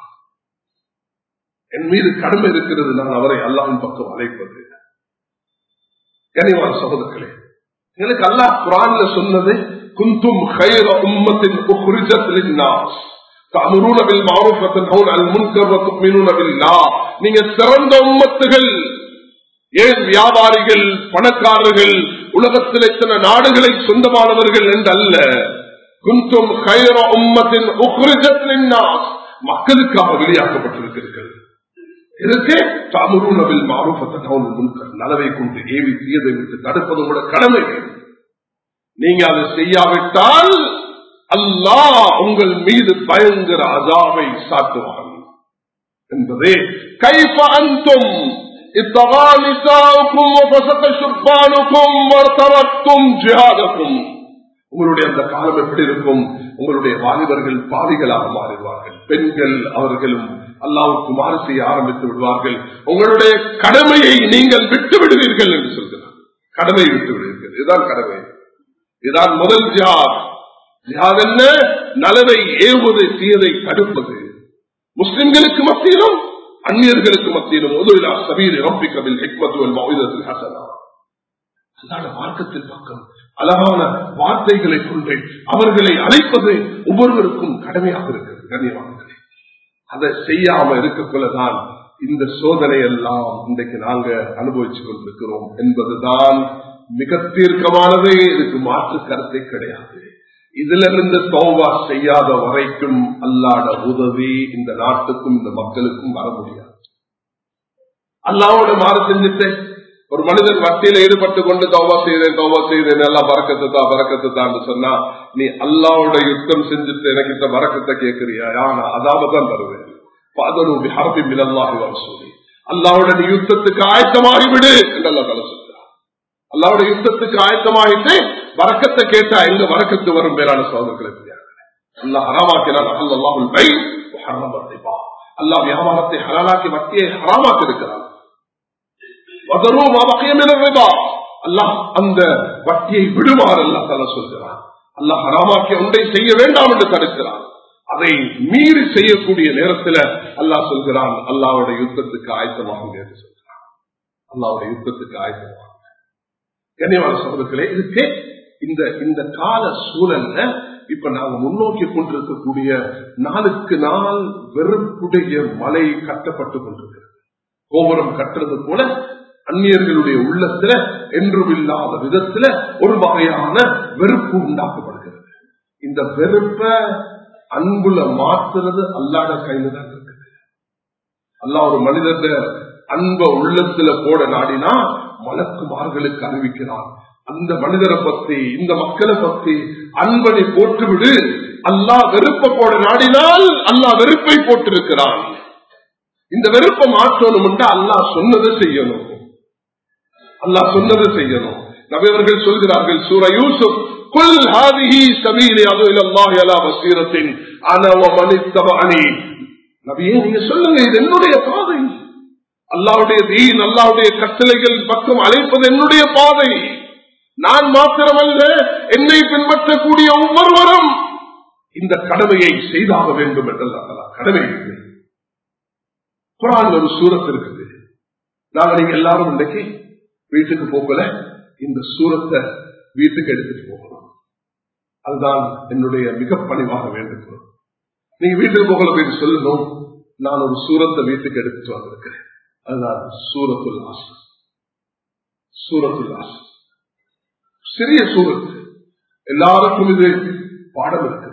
என் மீது கடமை இருக்கிறது, நான் அவரை அல்லாஹ்வின் பக்கம் அழைப்பது. கனிவான சகோதரர்களே, எனக்கு அல்லாஹ் குர்ஆன்ல சொன்னது, குந்தும் கைர உம்மத்தின் உக்ரிஜத் லின்னாஸ் தஅமுருன பில் மஅரூஃப் வ தன்ஹவுன அனில் முன்கர் வ து'மினூன பில்லாஹ். நீங்க சிறந்த உம்மத்துகள். ஏன் வியாபாரிகள், பணக்காரர்கள், உலகத்தில் எத்தனை நாடுகளை சொந்தமானவர்கள் என்று அல்ல. குந்தும் கைர உம்மத்தின் உக்ரிஜத் லின்னாஸ், மக்களுக்காக வெளியாக்கப்பட்டிருக்கிறீர்கள். இதற்கு தஅமுருன பில் மஅரூஃப் வ தன்ஹவுன அனில் முன்கர், நலவை கொண்டு ஏவி தீயதை விட்டு தடுப்பது உங்களோட கடமை. நீங்க அதை செய்யாவிட்டால் அல்லாஹ் உங்கள் மீது பயங்கர அஸாபை சாட்டுவான் என்பதே. கைஃப அன்தும் இத்தகா நிசாஉக்கும் வ ஃபஸக ஷுப்பானுக்கும் வ தரக்தும் ஜிஹாதக்கும். உங்களுடைய அந்த காலம் எப்படி இருக்கும்? உங்களுடைய வாலிபர்கள் பாவிகளாக மாறிடுவார்கள். பெண்கள் அவர்களும் அல்லாஹ்வுக்கு மாறு செய்ய ஆரம்பித்து விடுவார்கள். உங்களுடைய கடமையை நீங்கள் விட்டு விடுவீர்கள் என்று சொல்கிறார். கடமை விட்டு விடுவீர்கள். இதுதான் கடமை. இதுதான் முதல் ஜிஹாத். ஜிஹாத் என்ன? நலவை ஏவுவது, தீயதை தடுப்பது. முஸ்லிம்களுக்கு மத்தியிலும் அந்நியர்களுக்கு மத்தியிலும் உதுஇலா சபீலி ரப்பிக பில் ஹிக்மத்தி வல் மௌஇதத்தில் ஹஸனா. அல்லாஹ்வுடைய மார்க்கத்தின் பக்கம் அழகான வார்த்தைகளை கொண்டு அவர்களை அழைப்பது ஒவ்வொருவருக்கும் கடமையாக இருக்கிறது. கண்ணியமானவர்களே, அதை செய்யாம இருக்கக்குள்ளதான் இந்த சோதனை எல்லாம் இன்றைக்கு நாங்க அனுபவிச்சு கொண்டிருக்கிறோம் என்பதுதான் மிக தீர்க்கமானது. இதுக்கு மாற்று கருத்தை கிடையாது. இதுல இருந்து தௌபா செய்யாத வரைக்கும் அல்லாஹ்வுடைய உதவி இந்த நாட்டுக்கும் இந்த மக்களுக்கும் வர முடியாது. அல்லாஹ்வோட மாறு செஞ்சுட்டு ஒரு மனிதன் வட்டியில ஈடுபட்டு கொண்டு தௌபா செய்தேன் தௌபா செய்தேன் எல்லாம் பரக்கத்து தான் பரக்கத்து தான் சொன்னா, நீ அல்லாஹ்வோட யுத்தம் செஞ்சுட்டு எனக்கு இந்த பரக்கத்தை கேட்கிறியா? நான் அதாவ தான் தருவேன். அல்லாஹ்வோட நீ யுத்தத்துக்கு ஆயத்தமாகிவிடு என்று அல்லாஹ் தஆலா சொல்றார். அல்லாஹ்வோட யுத்தத்துக்கு ஆயத்தமாகிட்டு வரக்கத்தை கேட்டா எங்க வரக்கத்து வரும்? மேலான சகோதரர்களே, அல்லாஹ் ஹராமாக்கினான். அல்லாஹுல் பை வ ஹரம ரிபா. அல்லாஹ் வியாபாரத்தை ஹலாலாக்கி வட்டியை ஹராமாக்கி இருக்கிறான். வதரு மா பகிய மின ரிபா. அல்லாஹ் அந்த வட்டியை விடுமாறு அல்லாஹ் தஆலா சொல்கிறான். அல்லாஹ் ஹராமாக்கி ஒன்றை செய்ய வேண்டாம் என்று தடுக்கிறான். அதை மீறி செய்யக்கூடிய நேரத்தில் அல்லாஹ் சொல்கிறான், அல்லாஹ்வோட யுத்தத்துக்கு ஆயத்தமாகுங்க என்று சொல்கிறான். அல்லாஹ்வோட யுத்தத்துக்கு ஆயத்தமாக. கண்ணியமான சகோதரர்களே, இதுக்கு இந்த இந்த கால சூழல்ல இப்ப நாங்க முன்னோக்கி கொண்டிருக்கக்கூடிய நாளுக்கு நாள் வெறுப்புடைய மலை கட்டப்பட்டு கொண்டிருக்கிறது. கோபுரம் கட்டுறது போல அந்நியர்களுடைய உள்ளத்துல என்றும் இல்லாத விதத்துல ஒரு வகையான வெறுப்பு உண்டாக்கப்படுகிறது. இந்த வெறுப்ப அன்புல மாற்றுறது அல்லாஹ்ட கையில தான் இருக்குது. அல்லாஹ் ஒரு மனிதர்ட அன்ப உள்ளத்துல போட நாடினா மலக்குமார்களுக்கு அறிவிக்கிறான். அந்த மனிதரை பத்தி இந்த மக்களை பத்தி அன்பனை போட்டுவிடு. அல்லாஹ் வெறுப்பை போட நாடினால் அல்லாஹ் வெறுப்பை போட்டிருக்கிறான். இந்த வெறுப்பை மாற்றணும் என்றால் அல்லாஹ் சொன்னதை செய்யணும். அல்லாஹ் சொன்னதை செய்யணும். நபி அவர்கள் சொல்கிறார்கள், சூரா யூசுப், குல் ஹாதிஹி சபீலி அது இலல்லாஹி அலா பஸீரத்தின் அன வ மன் இத்தபஅனி. நபியே, நீங்க சொல்லுங்க, இது என்னுடைய பாதை. அல்லாஹ்வுடைய தீன், அல்லாஹ்வுடைய கட்டளைகள் பக்கம் அழைப்பது என்னுடைய பாதை. நான் மாத்திரமல்ல, என்னை பின்பற்றக்கூடிய ஒவ்வொருவரும் இந்த கடமையை செய்தாக வேண்டும் என்றால் கடமை இல்லை. குர்ஆன்ல ஒரு சூரத் இருக்குது. நாங்க நீங்க எல்லாரும் இன்னைக்கு வீட்டுக்கு போகல, இந்த சூரத்தை வீட்டுக்கு எடுத்துட்டு போகணும். அதுதான் என்னுடைய மிக பணிவாக வேண்டுகிறோம். நீங்க வீட்டுக்கு போகல போய் சொல்லணும், நான் ஒரு சூரத்தை வீட்டுக்கு எடுத்துட்டு வந்திருக்கிறேன். அதுதான் சூரத்துல் அஸ்ர். சூரத்துல் அஸ்ர் சிறிய சூரத், எல்லாருக்கும் இது பாடம் இருக்குது.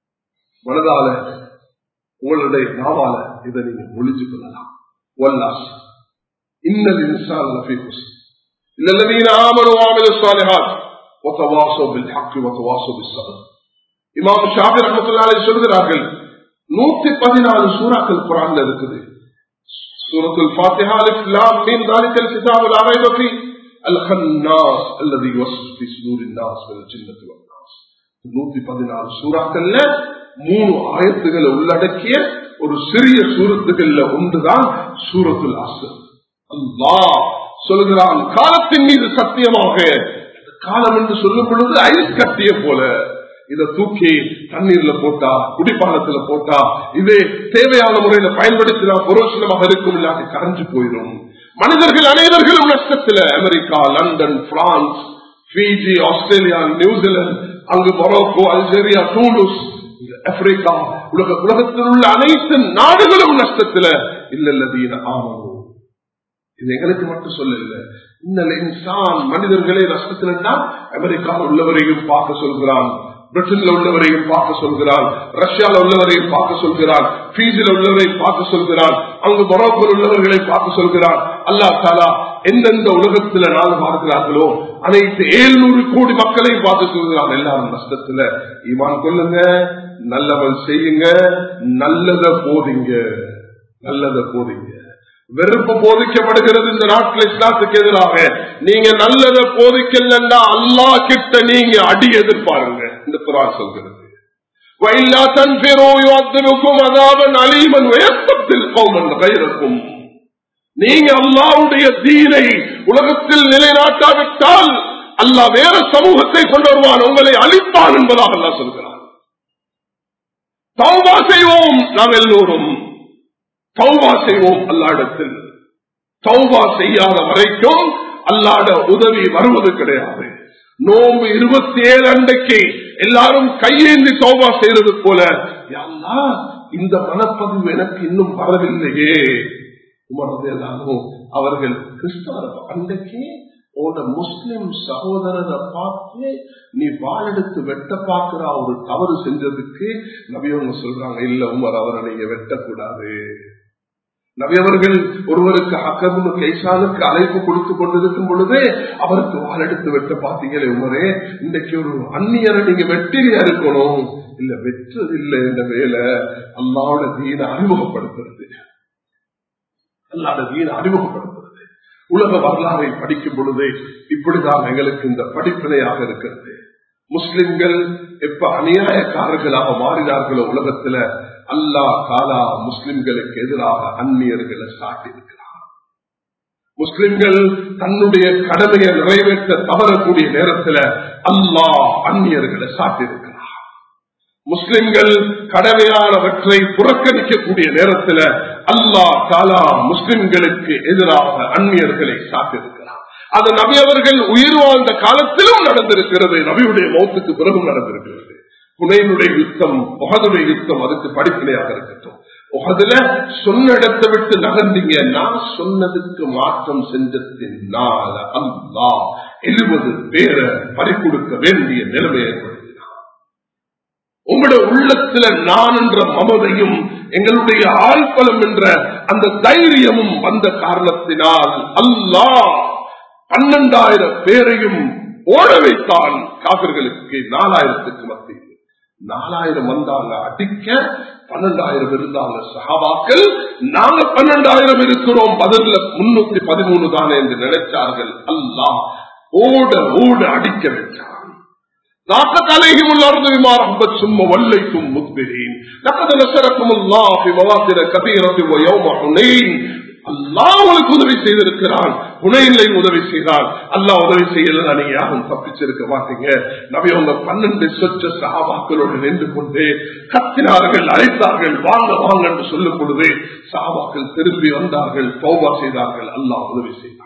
மனதால உங்களுடைய நாவால இதை நீங்க ஒளிஞ்சு கொள்ளலாம். வல்லாஸ் இன்னல் இன்சான லஃபீ குஸ்ர் இல்லல்லதீன ஆமனூ வஅமிலுஸ் ஸாலிஹாத் வதவாஸவ் பில் ஹக்கி வதவாஸவ் பிஸ் ஸப்ர். இமாம் ஷாஃபி ரஹ்மத்துல்லாஹி அலைஹி சொல்கிறார்கள், நூற்று பதினான்கு சூறாக்கள் குர்ஆன்ல இருக்குது. சூரத்துல் ஃபாத்திஹா அலிஃப் லாம் மீம் ذلكல் கிதாபு லா ரைப ஃபீ அல் கன்னாஸ் அல்லதி யுவஸ்விசு ஃபீ சுதூரின் நாஸ் மினல் ஜின்னத்தி வன் நாஸ். நூற்று பதினான்கு சூறாக்கள்ல மூணு ஆயத்துக்களை உள்ளடக்கிய ஒரு சிறிய சூரத்துகள்ல ஒன்றுதான் சூரத்துல் அஸ்ர். அல்லாஹ் சொல்கிறான், காலத்தின் மீது சத்தியமாக. காலம் என்று சொல்லும் பொழுது ஐஸ் கட்டிய போல, இதை தூக்கி தண்ணீர்ல போட்டா, குடிப்பானத்துல போட்டா, இது தேவையான முறையில பயன்படுத்தினா புரோஷனமாக இருக்கும், இல்லாட்டி கரைஞ்சு போயிடும். மனிதர்கள் அனைவர்களும் நஷ்டத்துல. America, London, France, Fiji, Australia, New Zealand, அங்கு மொரோக்கோ, அல்ஜீரியா, டூனிஸ், ஆப்பிரிக்கா, உலக உலகத்தில் உள்ள அனைத்து நாடுகளும் நஷ்டத்துல. இல்லல்லதீன ஆமனூ, இது எங்களுக்கு மட்டும் சொல்லல, இன்னல் இன்சான் மனிதர்களே நஷ்டத்துல. அமெரிக்காவில் உள்ளவரையும் பார்க்க சொல்கிறான், பிரிட்டன்ல உள்ளவரையும் பார்க்க சொல்கிறான், ரஷ்யால உள்ளவரையும் பார்க்க சொல்கிறான், பீஜில உள்ளவரையும் பார்க்க சொல்கிறான், அங்கு மொரோக்கோவில் உள்ளவர்களை பார்க்க சொல்கிறான். அல்லாஹ் தஆலா எந்தெந்த உலகத்துல நாள் பார்க்கிறார்களோ அனைத்து ஏழுநூறு கோடி மக்களையும் பார்க்க சொல்கிறான். எல்லாரும் நஷ்டத்துல. ஈமான் கொள்ளுங்க, நல்லவன் செய்யுங்க, நல்லத போதிங்க, நல்லத போதிங்க. வெறுப்பு போதிக்கப்படுகிறது இந்த நாட்டில் இஸ்லாத்துக்கு எதிராக. நீங்க நல்லத போதிக்கலன்னா அல்லாஹ் கிட்ட நீங்க அடி எதிர்பாருங்க. இந்த குர்ஆன் சொல்கிறது, وَإِلَّا تَنْفِرُوا يُعَذِّبْكُمْ عَذَابًا أَلِيمًا وَيَسْتَبْدِلْ قَوْمًا غَيْرَكُمْ. நீங்க அல்லாஹ்வுடைய தீனை உலகத்தில் நிலைநாட்டாவிட்டால் அல்லாஹ் வேற சமூகத்தை கொண்டு வருவான், உங்களை அழிப்பான் என்பதாக அல்லாஹ் சொல்கிறான். தௌபா செய்வோம், நாம் எல்லோரும் தௌபா செய்வோம் அல்லாஹ்விடத்தில். தௌபா செய்யாத வரைக்கும் அல்லாஹ்ட உதவி வருவது கிடையாது. நோம்பு இருபத்தி ஏழு அன்றைக்கு எல்லாரும் கையேந்தி தௌபா செய்யறது போல, யா அல்லாஹ் இந்த மனப்பதிவு எனக்கு இன்னும் வரவில்லையே. உமர் ரலியல்லாஹு அவர்கள் கிறிஸ்தவர் அன்றைக்கு உன்னோட முஸ்லிம் சகோதரரை பார்த்து நீ வாழெடுத்து வெட்ட பார்க்கிற ஒரு தவறு செஞ்சதுக்கு நபியவங்க சொல்றாங்க, இல்ல உமர் அவரை நீங்க வெட்டக்கூடாது. நபியவர்கள் ஒருவருக்கு அக்கபுன்னு கைசானுக்கு அழைப்பு கொடுத்து கொண்டிருக்கும் பொழுது அவருக்கு வாழெடுத்து வெட்ட பார்த்தீங்களே உமரே, இன்றைக்கு ஒரு அந்நியரை நீங்க வெட்டியா இருக்கணும். இல்ல வெற்றது இல்லை என்ற வேலை அல்லாஹ்வுடைய தீனை அறிமுகப்படுத்துறது, அல்லாஹ்வுடைய தீனை அறிமுகப்படுத்துறது. உலக வரலாறை படிக்கும் பொழுது இப்படிதான் எங்களுக்கு இந்த படிப்பினையாக இருக்கிறது. முஸ்லிம்கள் எப்ப அநியாயக்காரர்களாக மாறினார்களோ உலகத்துல, அல்லாஹ் தாலா முஸ்லிம்களுக்கு எதிராக அந்நியர்களை சாட்டியிருக்கிறார். முஸ்லிம்கள் தன்னுடைய கடமையை நிறைவேற்ற தவறக்கூடிய நேரத்துல அல்லாஹ் அந்நியர்களை சாட்டியிருக்கிறார். முஸ்லிம்கள் கடமையானவற்றை புறக்கணிக்கக்கூடிய நேரத்துல அல்லாஹ் தாலா முஸ்லிம்களுக்கு எதிராக அந்நியர்களை சாட்டியிருக்கிறார். அது நபி அவர்கள் உயிர் வாழ்ந்த காலத்திலும் நடந்திருக்கிறது, நபியுடைய மௌத்துக்கு பிறகும் நடந்திருக்கிறது. புனைனுடைய யுத்தம், உஹதுடைய யுத்தம் அதுக்கு படிப்பினையாக இருக்கட்டும். உஹதுல சொன்ன இடத்தை விட்டு நகர்ந்தீங்க, நான் சொன்னதுக்கு மாற்றம் செஞ்சதினால அல்லாஹ் எழுபது பேரை பறிகொடுக்க வேண்டிய நிலைமை ஏற்படுத்தினார். உங்களுடைய உள்ளத்துல நான் என்ற மமதையும் எங்களுடைய ஆழ்பலம் என்ற அந்த தைரியமும் வந்த காரணத்தினால் அல்லாஹ் பன்னெண்டாயிரம் பேரையும் ஓட வைத்தான். காபிர்களுக்கு நாலாயிரத்துக்கு மத்தியில் நாலாயிரம் வந்தாங்க அடிக்க, பன்னெண்டாயிரம் இருந்தாங்க சஹாபாக்கள். நாங்க பன்னெண்டாயிரம் இருக்கிறோம், பதில முன்னூத்தி பதிமூணு தானே என்று நினைச்சார்கள். அல்லாஹ் ஓட ஓட அடிக்க வைச்சான். ضاقت عليهم الارض بما رحبت ثم وليتم مدبرين لقد نصركم الله في مواطن كثيرة ويوم حنين அல்லாஹ் உங்களுக்கு உதவி செய்திருக்கிறான். புனையிலையும் உதவி செய்தால் அல்லாஹ் உதவி செய்யலாம். நீங்க யாரும் தப்பிச்சிருக்க மாட்டீங்க. நபி அவங்க பன்னெண்டு சொற்ற சஹாபாக்களோடு நின்று கொண்டு கத்தினார்கள், அழைத்தார்கள், வாங்க வாங்க என்று சொல்லும் பொழுது சஹாபாக்கள் திரும்பி வந்தார்கள், தௌபா செய்தார்கள். அல்லாஹ் உதவி செய்தார்.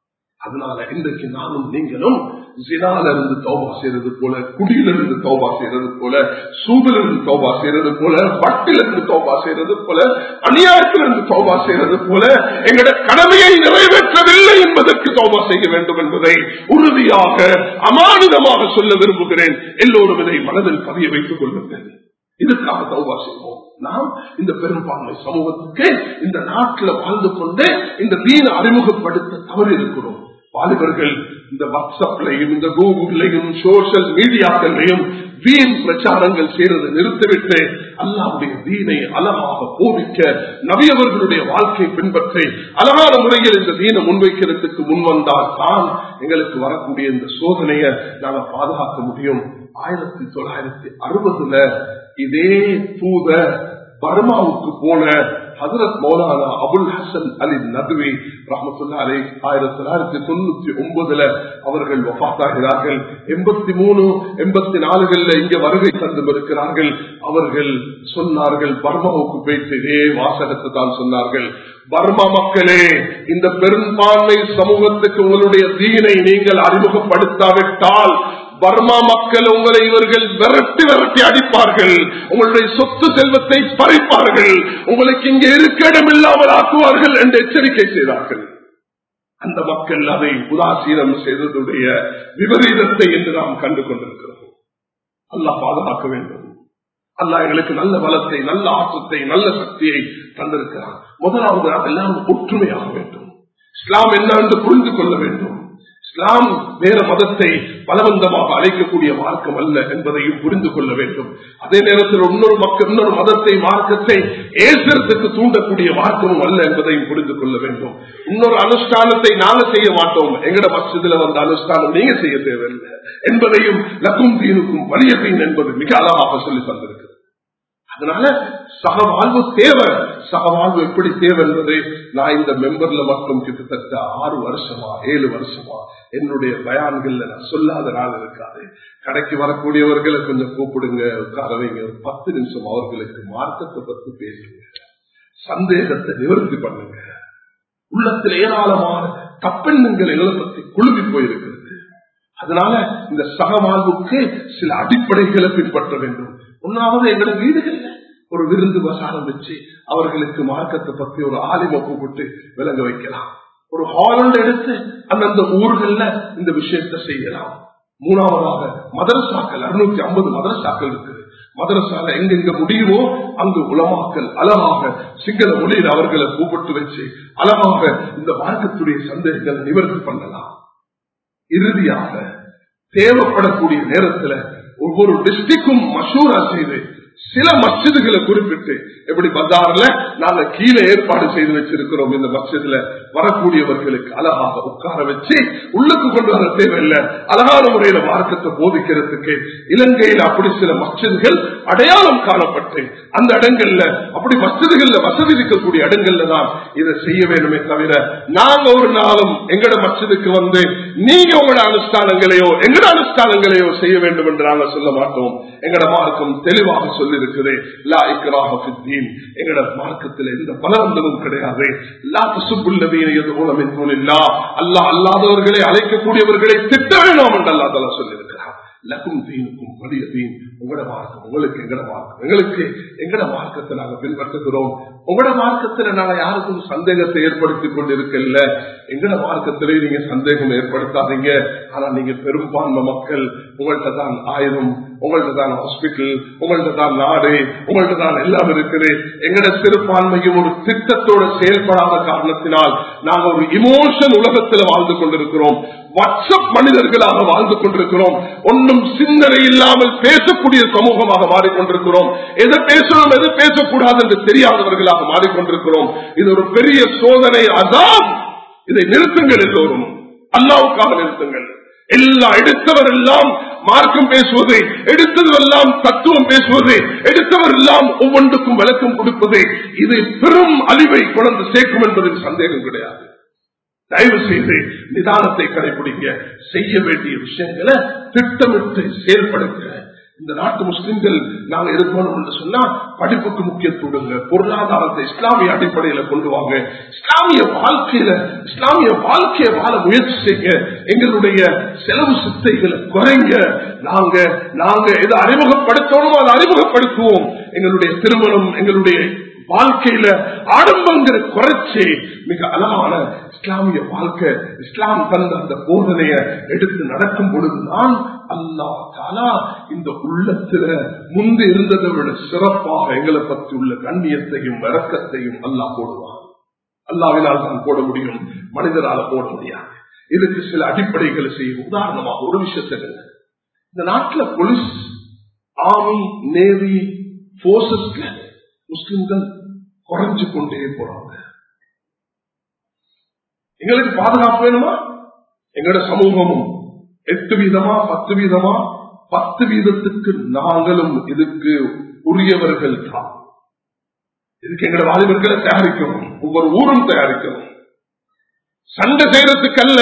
அதனால இன்றைக்கு நானும் நீங்களும் ஜினால இருந்து தௌபா செய்யறது போல, குடியிலிருந்து தௌபா செய்யறது போல, சூதிலிருந்து தௌபா செய்யறது போல, வட்டிலிருந்து தௌபா செய்யறது போல, அநியாயத்திலிருந்து தௌபா செய்யறது போல எங்களுடைய கடமையை நிறைவேற்றவில்லை என்பதற்கு தௌபா செய்ய வேண்டும் என்பதை உறுதியாக அமானிதமாக சொல்ல விரும்புகிறேன். எல்லோரும் இதை மனதில் பதிய வைத்துக் கொள்ளுங்கள். இதுக்காக தௌபா செய்வோம். நாம் இந்த பெரும்பான்மை சமூகத்துக்கு இந்த நாட்டில் வாழ்ந்து கொண்டு இந்த தீன அறிமுகப்படுத்த தவறு இருக்கிறோம். வாலிபர்கள் இந்த வாட்ஸ்அப்லையும் இந்த கூகுள்லையும் சோசியல் மீடியாக்களையும் வீண் பிரச்சாரங்கள் செய்யறது நிறுத்திவிட்டு அல்லாஹ்வுடைய தீனை அழகாக போதிக்க, நபியவர்களுடைய வாழ்க்கை பின்பற்றி அழகான முறையில் இந்த தீனை முன்வைக்கிறதுக்கு முன்வந்தால் தான் எங்களுக்கு வரக்கூடிய இந்த சோதனையை நாங்கள் பாதுகாக்க முடியும். ஆயிரத்தி தொள்ளாயிரத்தி அறுபதுல இதே தூத பர்மாவுக்கு போன ஹஜ்ரத் மௌலானா அபுல் ஹசன் அலி நத்வி ரஹ்மத்துல்லாஹி அலைஹி ஆயிரத்தி தொள்ளாயிரத்தி தொண்ணூத்தி ஒன்பதுல அவர்கள் வஃபாத்தாகிறார்கள். எண்பத்தி மூணு எண்பத்தி நாலுகள்ல இங்க வருகை தந்து இருக்கிறார்கள். அவர்கள் சொன்னார்கள், பர்மாவுக்கு போயிட்டு இதே வாசகத்தை தான் சொன்னார்கள். பர்மா மக்களே, இந்த பெரும்பான்மை சமூகத்துக்கு உங்களுடைய தீனை நீங்கள் அறிமுகப்படுத்தாவிட்டால் பர்மா மக்கள் உங்களை இவர்கள் விரட்டி விரட்டி அடிப்பார்கள், உங்களுடைய சொத்து செல்வத்தை பறிப்பார்கள், உங்களுக்கு இங்கே இருக்க இடமில்லாமல் ஆக்குவார்கள் என்று எச்சரிக்கை செய்தார்கள். அந்த மக்கள் அதை உதாசீனம் செய்ததுடைய விபரீதத்தை என்று நாம் கண்டு கொண்டிருக்கிறோம். அல்லாஹ் பாதுகாக்க வேண்டும். அல்லாஹ் எங்களுக்கு நல்ல பலத்தை, நல்ல ஆற்றத்தை, நல்ல சக்தியை தந்திருக்கிறான். முதலாவது நாம் எல்லாரும் ஒற்றுமையாக வேண்டும். இஸ்லாம் என்ன என்று புரிந்து கொள்ள வேண்டும். இஸ்லாம் வேற மதத்தை பலவந்தமாக அழைக்கக்கூடிய மார்க்கம் அல்ல என்பதையும் புரிந்து கொள்ள வேண்டும். அதே நேரத்தில் இன்னொரு மக்கள் இன்னொரு மதத்தை மார்க்கத்தை ஏசறதுக்கு தூண்டக்கூடிய மார்க்கமும் அல்ல என்பதையும் புரிந்து கொள்ள வேண்டும். இன்னொரு அனுஷ்டானத்தை நாங்க செய்ய மாட்டோம், எங்கட மஸ்ஜிதுல வந்த அனுஷ்டானம் நீங்க செய்ய தேவையில்லை என்பதையும் லக்கும் தீனுக்கும் வலிய தீன் என்பது மிக அழகாக சொல்லி தந்திருக்கிறது. அதனால சகவாழ்வு தேவை. சகவாழ்வு எப்படி தேவை என்பதை நான் இந்த மெம்பர்ல மட்டும் கிட்டத்தட்ட ஆறு வருஷமா ஏழு வருஷமா என்னுடைய பயான்கள்ல நான் சொல்லாத நாள் இருக்காது. கடைக்கு வரக்கூடியவர்களை கொஞ்சம் கூப்பிடுங்க, உட்கார வைங்க, ஒரு பத்து நிமிஷம் அவர்களுக்கு மார்க்கத்தை பத்தி பேசுங்க, சந்தேகத்தை நிவர்த்தி பண்ணுங்க. உள்ளத்தில் ஏராளமான தப்பெண்ணங்கள் எங்களை பத்தி குழுமி போயிருக்கிறது. அதனால இந்த சகவாழ்வுக்கு சில அடிப்படைகளை பின்பற்ற வேண்டும். ஒன்னாவது எங்களோட வீடுகள்ல ஒரு விருந்து வசாரம் வச்சு அவர்களுக்கு மார்க்கத்தை பத்தி ஒரு ஆலிம கூப்பிட்டு விளங்க வைக்கலாம். ஒரு ஹாலண்ட் எடுத்து அந்தந்த ஊர்கள்ல இந்த விஷயத்தை செய்யலாம். மூணாவதாக மதரசாக்கள், அறுநூத்தி ஐம்பது மதரசாக்கள் இருக்குது. மதரசால எங்கெங்க முடியுமோ அங்கு உலமாக்கள் அழகாக சிங்கள மொழியில் அவர்களை கூப்பிட்டு வச்சு அழகாக இந்த மார்க்கத்துடைய சந்தேகங்களை நிவர்த்தி பண்ணலாம். இறுதியாக தேவைப்படக்கூடிய நேரத்தில் ஒவ்வொரு டிஸ்ட்ரிக்டும் மஷூரா செய்து சில மஸ்ஜிதுகளை குறிப்பிட்டு, எப்படி பஜார்ல நாங்க கீழே ஏற்பாடு செய்து வச்சிருக்கிறோம், இந்த மஸ்ஜிதுல வரக்கூடியவர்களுக்கு அழகாக உட்கார வச்சு உள்ளுக்கு கொண்டு வர தேவையில்லை, அழகான முறையில மார்க்கத்தை போதிக்கிறதுக்கு இலங்கையில் அப்படி சில மஸ்ஜிதுகள் அடையாளம் காணப்பட்டு அந்த இடங்கள்ல அப்படி மஸ்ஜிதுகள்ல வசதி இருக்கக்கூடிய இடங்கள்ல தான் இதை செய்ய வேண்டுமே தவிர நாங்க ஒரு நாளும் எங்கட மஸ்ஜிதுக்கு வந்து நீங்க உங்களோட அனுஷ்டானங்களையோ எங்கட அனுஷ்டானங்களையோ செய்ய வேண்டும் என்று நாங்க சொல்ல மாட்டோம். எங்கட மார்க்கம் தெளிவாக சொல்லி இருக்குது, லா இக்ராஹ ஃபித்தீன், எங்கட மார்க்கத்தில் எந்த பலவந்தமும் கிடையாது. லா தசுப்புல்லதீன யதுஊன மின் தூனில்லாஹ், அல்லாஹ் அல்லாதவர்களை அழைக்கக்கூடியவர்களை திட்ட வேண்டாம் என்று அல்லாஹ் தஆலா சொல்லி இருக்கிறார். லக்கும் தீனுக்கும் வலிய தீன், உங்களோட மார்க்கம் உங்களுக்கு எங்கட மார்க்கம், எங்களுக்கு எங்கட மார்க்கத்தை நாங்க பின்பற்றுகிறோம். உங்களோட மார்க்கத்துல நாங்க யாருக்கும் சந்தேகத்தை ஏற்படுத்திக் கொண்டிருக்கல, எங்கட மார்க்கத்திலே நீங்க சந்தேகம் ஏற்படுத்தாதீங்க. ஆனா நீங்க பெரும்பான்மை மக்கள், உங்கள்கிட்ட தான் ஆயுதம், உங்கள்கிட்ட தான் ஹாஸ்பிட்டல், உங்கள்கிட்ட தான் நாடு, உங்கள்கிட்ட தான் எல்லாம் இருக்குது. எங்கட சிறுபான்மையும் ஒரு திட்டத்தோட செயல்படாத காரணத்தினால் நாங்க ஒரு இமோஷன் உலகத்தில் வாழ்ந்து கொண்டிருக்கிறோம். வாட்ஸ்அப் மனிதர்களாக வாழ்ந்து கொண்டிருக்கிறோம். ஒன்றும் சிந்தனை இல்லாமல் பேசக்கூடிய சமூகமாக மாறிக்கொண்டிருக்கிறோம். எதை பேசணும் எதை பேசக்கூடாது என்று தெரியாதவர்களாக மாறிக்கொண்டிருக்கிறோம். இது ஒரு பெரிய சோதனை. அதான் இதை நிறுத்துங்கள், எல்லோரும் அல்லாஹ்வுக்காக நிறுத்துங்கள். எல்லா எடுத்தவர் எல்லாம் மார்க்கம் பேசுவது, எடுத்ததெல்லாம் தத்துவம் பேசுவது, எடுத்தவர் எல்லாம் ஒவ்வொன்றுக்கும் விளக்கம் கொடுப்பது, இது பெரும் அழிவை கொண்டு சேர்க்கும் என்பதில் சந்தேகம் கிடையாது. தயவு செய்து நிதானத்தை கடைபிடிங்க. செய்ய வேண்டிய விஷயங்களை திட்டமிட்டு செயல்படுங்க. இந்த நாட்டு முஸ்லிம்கள் நாங்க இருக்கணும் என்று சொன்னா படிப்புக்கு முக்கியத்துவம் கொடுங்க, பொருளாதாரத்தை இஸ்லாமிய அடிப்படையில கொண்டு வாங்க, இஸ்லாமிய வாழ்க்கையில இஸ்லாமிய வாழ்க்கையை வாழ முயற்சி செய்ய, எங்களுடைய செலவு சித்தைகளை குறைங்க. நாங்க நாங்க எதை அறிமுகப்படுத்தணுமோ அதை அறிமுகப்படுத்துவோம். எங்களுடைய திருமணம், எங்களுடைய வாழ்க்கையில ஆடம்பங்கிற குறைச்சி மிக அழகான இஸ்லாமிய வாழ்க்கை, இஸ்லாம் தந்த அந்த போதனையை எடுத்து நடக்கும் பொழுதுதான் அல்லாஹ் தஆலா இந்த உள்ளத்துல முன்பு இருந்ததை விட சிறப்பாக எங்களை பற்றி உள்ள கண்ணியத்தையும் இரக்கத்தையும் அல்லாஹ் போடுவான். அல்லாஹ்வினால் தான் போட முடியும், மனிதரால போட முடியாது. இதுக்கு சில அடிப்படைகளை செய்யும். உதாரணமாக ஒரு விஷயத்தை, இந்த நாட்டில் போலீஸ், ஆர்மி, நேவி, போர்சஸ்ல முஸ்லிம்கள் குறைஞ்சு கொண்டே போறாங்க. எங்களுக்கு பாதுகாப்பு வேணுமா? எங்களோட சமூகமும் எட்டு வீதமா பத்து வீதமா பத்து வீதத்துக்கு நாங்களும் இதுக்கு உரியவர்கள் தான். இதுக்கு எங்களோட வாலிபர்களை தயாரிக்கணும், ஒவ்வொரு ஊரும் தயாரிக்கணும். சண்டை செய்யறதுக்கல்ல,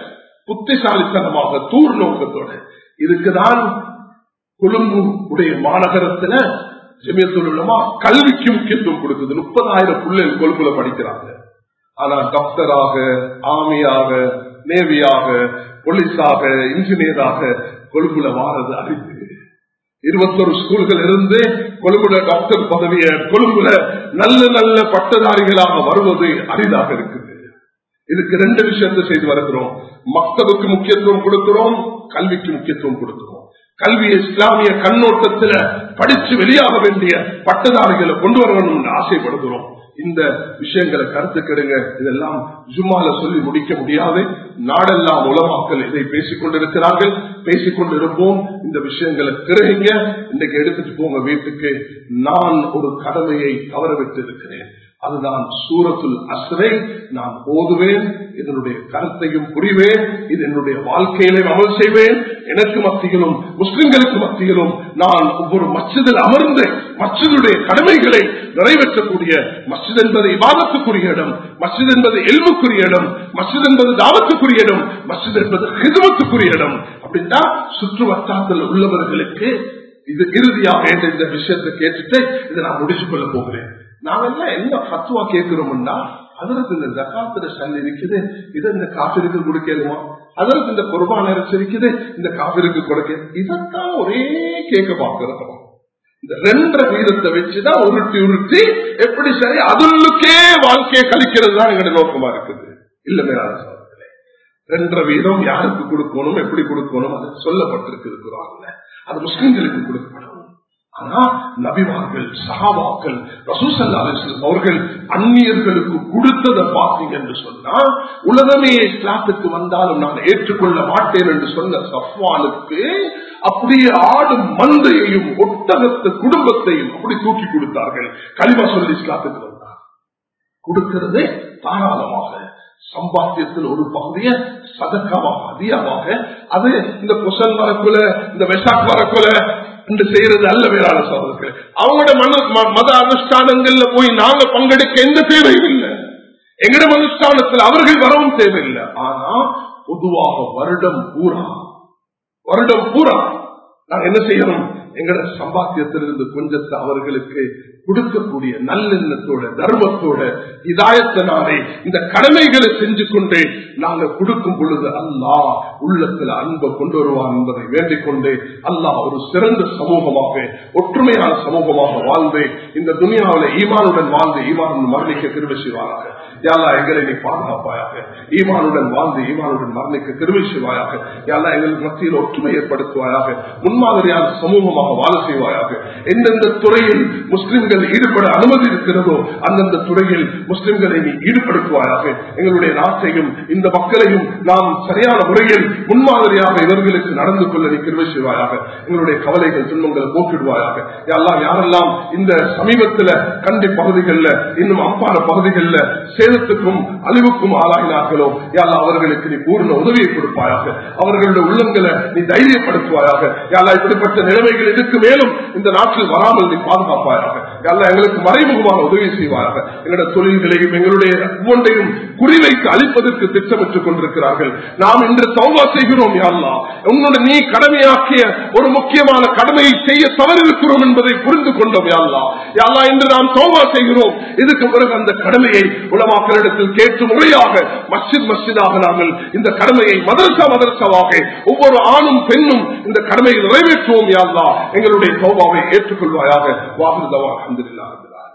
புத்திசாலித்தனமாக தூர் நோக்கத்தோட. இதுக்குதான் கொழும்பு உடைய மாநகரத்துல ஜமியத்துல் உலமா கல்விக்கு முக்கியத்துவம் கொடுக்குது. முப்பதாயிரம் பிள்ளைகள் கொழும்புல படிக்கிறாங்க. ஆனா டாக்டராக, ஆர்மியாக, நேவியாக, போலீஸாக, இன்ஜினியராக கொழும்புல வாரது அரிது. இருபத்தொரு ஸ்கூல்கள் இருந்து கொழும்புல டாக்டர் பதவிய, கொழும்புல நல்ல நல்ல பட்டதாரிகளாக வருவது அரிதாக இருக்குது. இதுக்கு ரெண்டு விஷயத்தை செய்து வருகிறோம். மக்களுக்கு முக்கியத்துவம் கொடுக்கிறோம், கல்விக்கு முக்கியத்துவம் கொடுக்கிறோம். கல்வி இஸ்லாமிய கண்ணோட்டத்தில் படிச்சு வெளியாக வேண்டிய பட்டதாரிகளை கொண்டு வர வேண்டும் என்று ஆசைப்படுகிறோம். இந்த விஷயங்களை கருத்து கெடுங்க. இதெல்லாம் ஜும்மால சொல்லி முடிக்க முடியாது. நாடெல்லாம் உலமாக்கள் இதை பேசிக் கொண்டிருக்கிறார்கள், பேசிக் கொண்டிருப்போம். இந்த விஷயங்களை கிரகிங்க, இன்னைக்கு எடுத்துட்டு போங்க வீட்டுக்கு. நான் ஒரு கடமையை தவற விட்டு இருக்கிறேன். அதுதான் சூரத்துல் அஸ்ரை நான் ஓதுவேன், இதனுடைய கருத்தையும் புரிவேன், இது என்னுடைய வாழ்க்கையிலே அமல் செய்வேன். எனக்கு மத்தியிலும் முஸ்லிம்களுக்கு மத்தியிலும் நான் ஒவ்வொரு மஸ்ஜிதில் அமர்ந்து மஸ்ஜிதுடைய கடமைகளை நிறைவேற்றக்கூடிய, மஸ்ஜித் என்பது இபாதத்துக்குரிய இடம், மஸ்ஜித் என்பது இல்முக்குரிய இடம், மஸ்ஜித் என்பது தாவத்துக்குரிய இடம், மஸ்ஜித் என்பது ஹிதுமத்துக்குரிய இடம். அப்படின்னா சுற்று வட்டாரத்தில் உள்ளவர்களுக்கு இது இறுதியாக இந்த விஷயத்தை கேட்டுட்டு இதை நான் முடிச்சு கொள்ள போகிறேன். நாங்கெல்லாம் என்ன ஃபத்வா கேட்கிறோம்னா, அதற்கு இந்த ஜகாத்துல சல் இருக்குது, இதை இந்த காபிருக்கு கொடுக்கலுமா, அதற்கு இந்த குர்பான் அரிசி இருக்குது, இந்த காபிருக்கு கொடுக்க, இதைத்தான் ஒரே கேட்க பார்க்கிறோம். இந்த ரெண்டரை வீதத்தை வச்சுதான் உருட்டி உருட்டி எப்படி சரி அதுக்கே வாழ்க்கையை கழிக்கிறது தான் எங்களுடைய நோக்கமா இருக்குது. இல்ல மேலான சகோதரர்களே, ரெண்டரை வீதம் யாருக்கு கொடுக்கணும், எப்படி கொடுக்கணும் அது சொல்லப்பட்டிருக்கு. அது முஸ்லிம்களுக்கு கொடுக்கப்படும். ஆனா நபிமார்கள், சஹாபாக்கள், ரசூல் ஸல்லல்லாஹு அலைஹி வஸல்லம் அவர்கள் அந்நியர்களுக்கு கொடுத்ததை பார்த்தீங்க என்று சொன்னா, உலகமே இஸ்லாத்துக்கு வந்தாலும் நான் ஏற்றுக்கொள்ள மாட்டேன் என்று சொன்ன சஃப்வானுக்கு அப்படியே ஆடு மந்தையையும் ஒட்டகத்தை குடும்பத்தையும் அப்படி தூக்கி கொடுத்தார்கள். கலிமா சொல்லி இஸ்லாத்துக்கு வந்தார். கொடுக்கிறது தாராளமாக, சம்பாத்தியத்தில் ஒரு பகுதியை சதக்காவாக அதிகமாக, அது இந்த புசல் வரக்குல இந்த வெசாக் வரக்குல என்று செய்யறது அல்ல. வேளாண் சகோதரர்கள், அவங்களோட மன மத அனுஷ்டானங்கள்ல போய் நாங்க பங்கெடுக்க எந்த தேவையும் இல்லை. எங்கட அனுஷ்டானத்தில் அவர்கள் வரவும் தேவையில்லை. ஆனா பொதுவாக வருடம் பூரா வருடம் பூரா நாங்க என்ன செய்யணும், எங்கட சம்பாத்தியத்திலிருந்து கொஞ்சத்தை அவர்களுக்கு கொடுக்கக்கூடிய நல்லெண்ணத்தோட, தர்மத்தோட, இதாயத்தினாலே இந்த கடமைகளை செஞ்சு கொண்டே நாங்கள் கொடுக்கும் பொழுது அல்லாஹ் உள்ளத்துல அன்பை கொண்டு வருவான் என்பதை வேண்டிக் கொண்டு, அல்லாஹ் ஒரு சிறந்த சமூகமாக, ஒற்றுமையான சமூகமாக வாழ்ந்து இந்த துனியாவில ஈமானுடன் வாழ்ந்து ஈமானுடன் மரணிக்க கிருபை செய்வாராக. யாழ்லா எங்களை நீ பாதுகாப்பாயாக, ஈமானுடன் வாழ்ந்து ஈமானுடன் மரணிக்க கிருபை செய்வாயாக. யாழ்லா எங்களுக்கு மத்தியில் ஒற்றுமை ஏற்படுத்துவாயாக, முன்மாதிரியான சமூகமாக குடும்பமாக வாழ செய்வாயாக. எந்தெந்த துறையில் முஸ்லிம்கள் ஈடுபட அனுமதி இருக்கிறதோ அந்தந்த துறையில் முஸ்லிம்களை நீ ஈடுபடுத்துவாயாக. எங்களுடைய நாட்டையும் இந்த மக்களையும் நாம் சரியான முறையில் முன்மாதிரியாக இவர்களுக்கு நடந்து கொள்ள நீ கிருபை செய்வாயாக. எங்களுடைய கவலைகள் துன்பங்களை போக்கிடுவாயாக. யாரெல்லாம் யாரெல்லாம் இந்த சமீபத்தில் கண்டி பகுதிகளில் இன்னும் அம்பான பகுதிகளில் சேதத்துக்கும் அழிவுக்கும் ஆளாகினார்களோ யாரெல்லாம் அவர்களுக்கு நீ பூர்ண உதவியை கொடுப்பாயாக. அவர்களுடைய உள்ளங்களை நீ தைரியப்படுத்துவாயாக. யாரெல்லாம் இப்படிப்பட்ட நிலைமைகள் இதுக்கு மேலும் இந்த நாட்டில் வராமல் நீ பாதுகாப்பாயாக. யாரெல்லாம் எங்களுக்கு மறைமுகமாக உதவி செய்வாயாக. எங்களுடைய தொழில்களையும் எங்களுடைய ஒவ்வொன்றையும் குறிவைக்கு அளிப்பதற்கு திட்டமிட்டுக் கொண்டிருக்கிறார்கள். நாம் இன்று தௌபா செய்கிறோம். யா அல்லாஹ், உன்னுடைய நீ கடமையாக்கிய ஒரு முக்கியமான கடமையை செய்ய தவறிருக்கிறோம் என்பதை புரிந்து கொண்டோம். யா அல்லாஹ், யா அல்லாஹ், இன்று நாம் தௌபா செய்கிறோம். இதுக்கு பிறகு அந்த கடமையை உலமாக்களிடத்தில் கேட்டு முறையாக மஸ்ஜித் மஸ்ஜிதாக நாங்கள் இந்த கடமையை மதரசா மதரசாவாக ஒவ்வொரு ஆணும் பெண்ணும் இந்த கடமையை நிறைவேற்றுவோம். யா அல்லாஹ், எங்களுடைய தௌபாவை ஏற்றுக்கொள்வாயாக. வாஹிர் தவான் அல்ஹம்துலில்லாஹ்.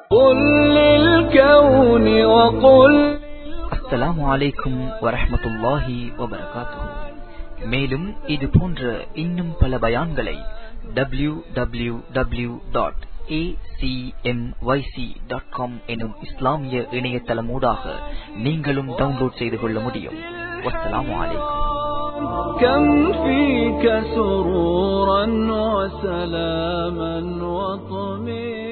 அஸ்ஸலாமு அலைக்கும் வரஹ்மத்துல்லாஹி வபரகாத்துஹு. மேலும் இது போன்ற இன்னும் பல பயான்களை W W W dot A C M Y C dot com எனும் இஸ்லாமிய இணையதளமூடாக நீங்களும் டவுன்லோட் செய்து கொள்ள முடியும். வஸ்ஸலாமு அலைக்கும். كم فيك سرورا وسلاما وطمئنا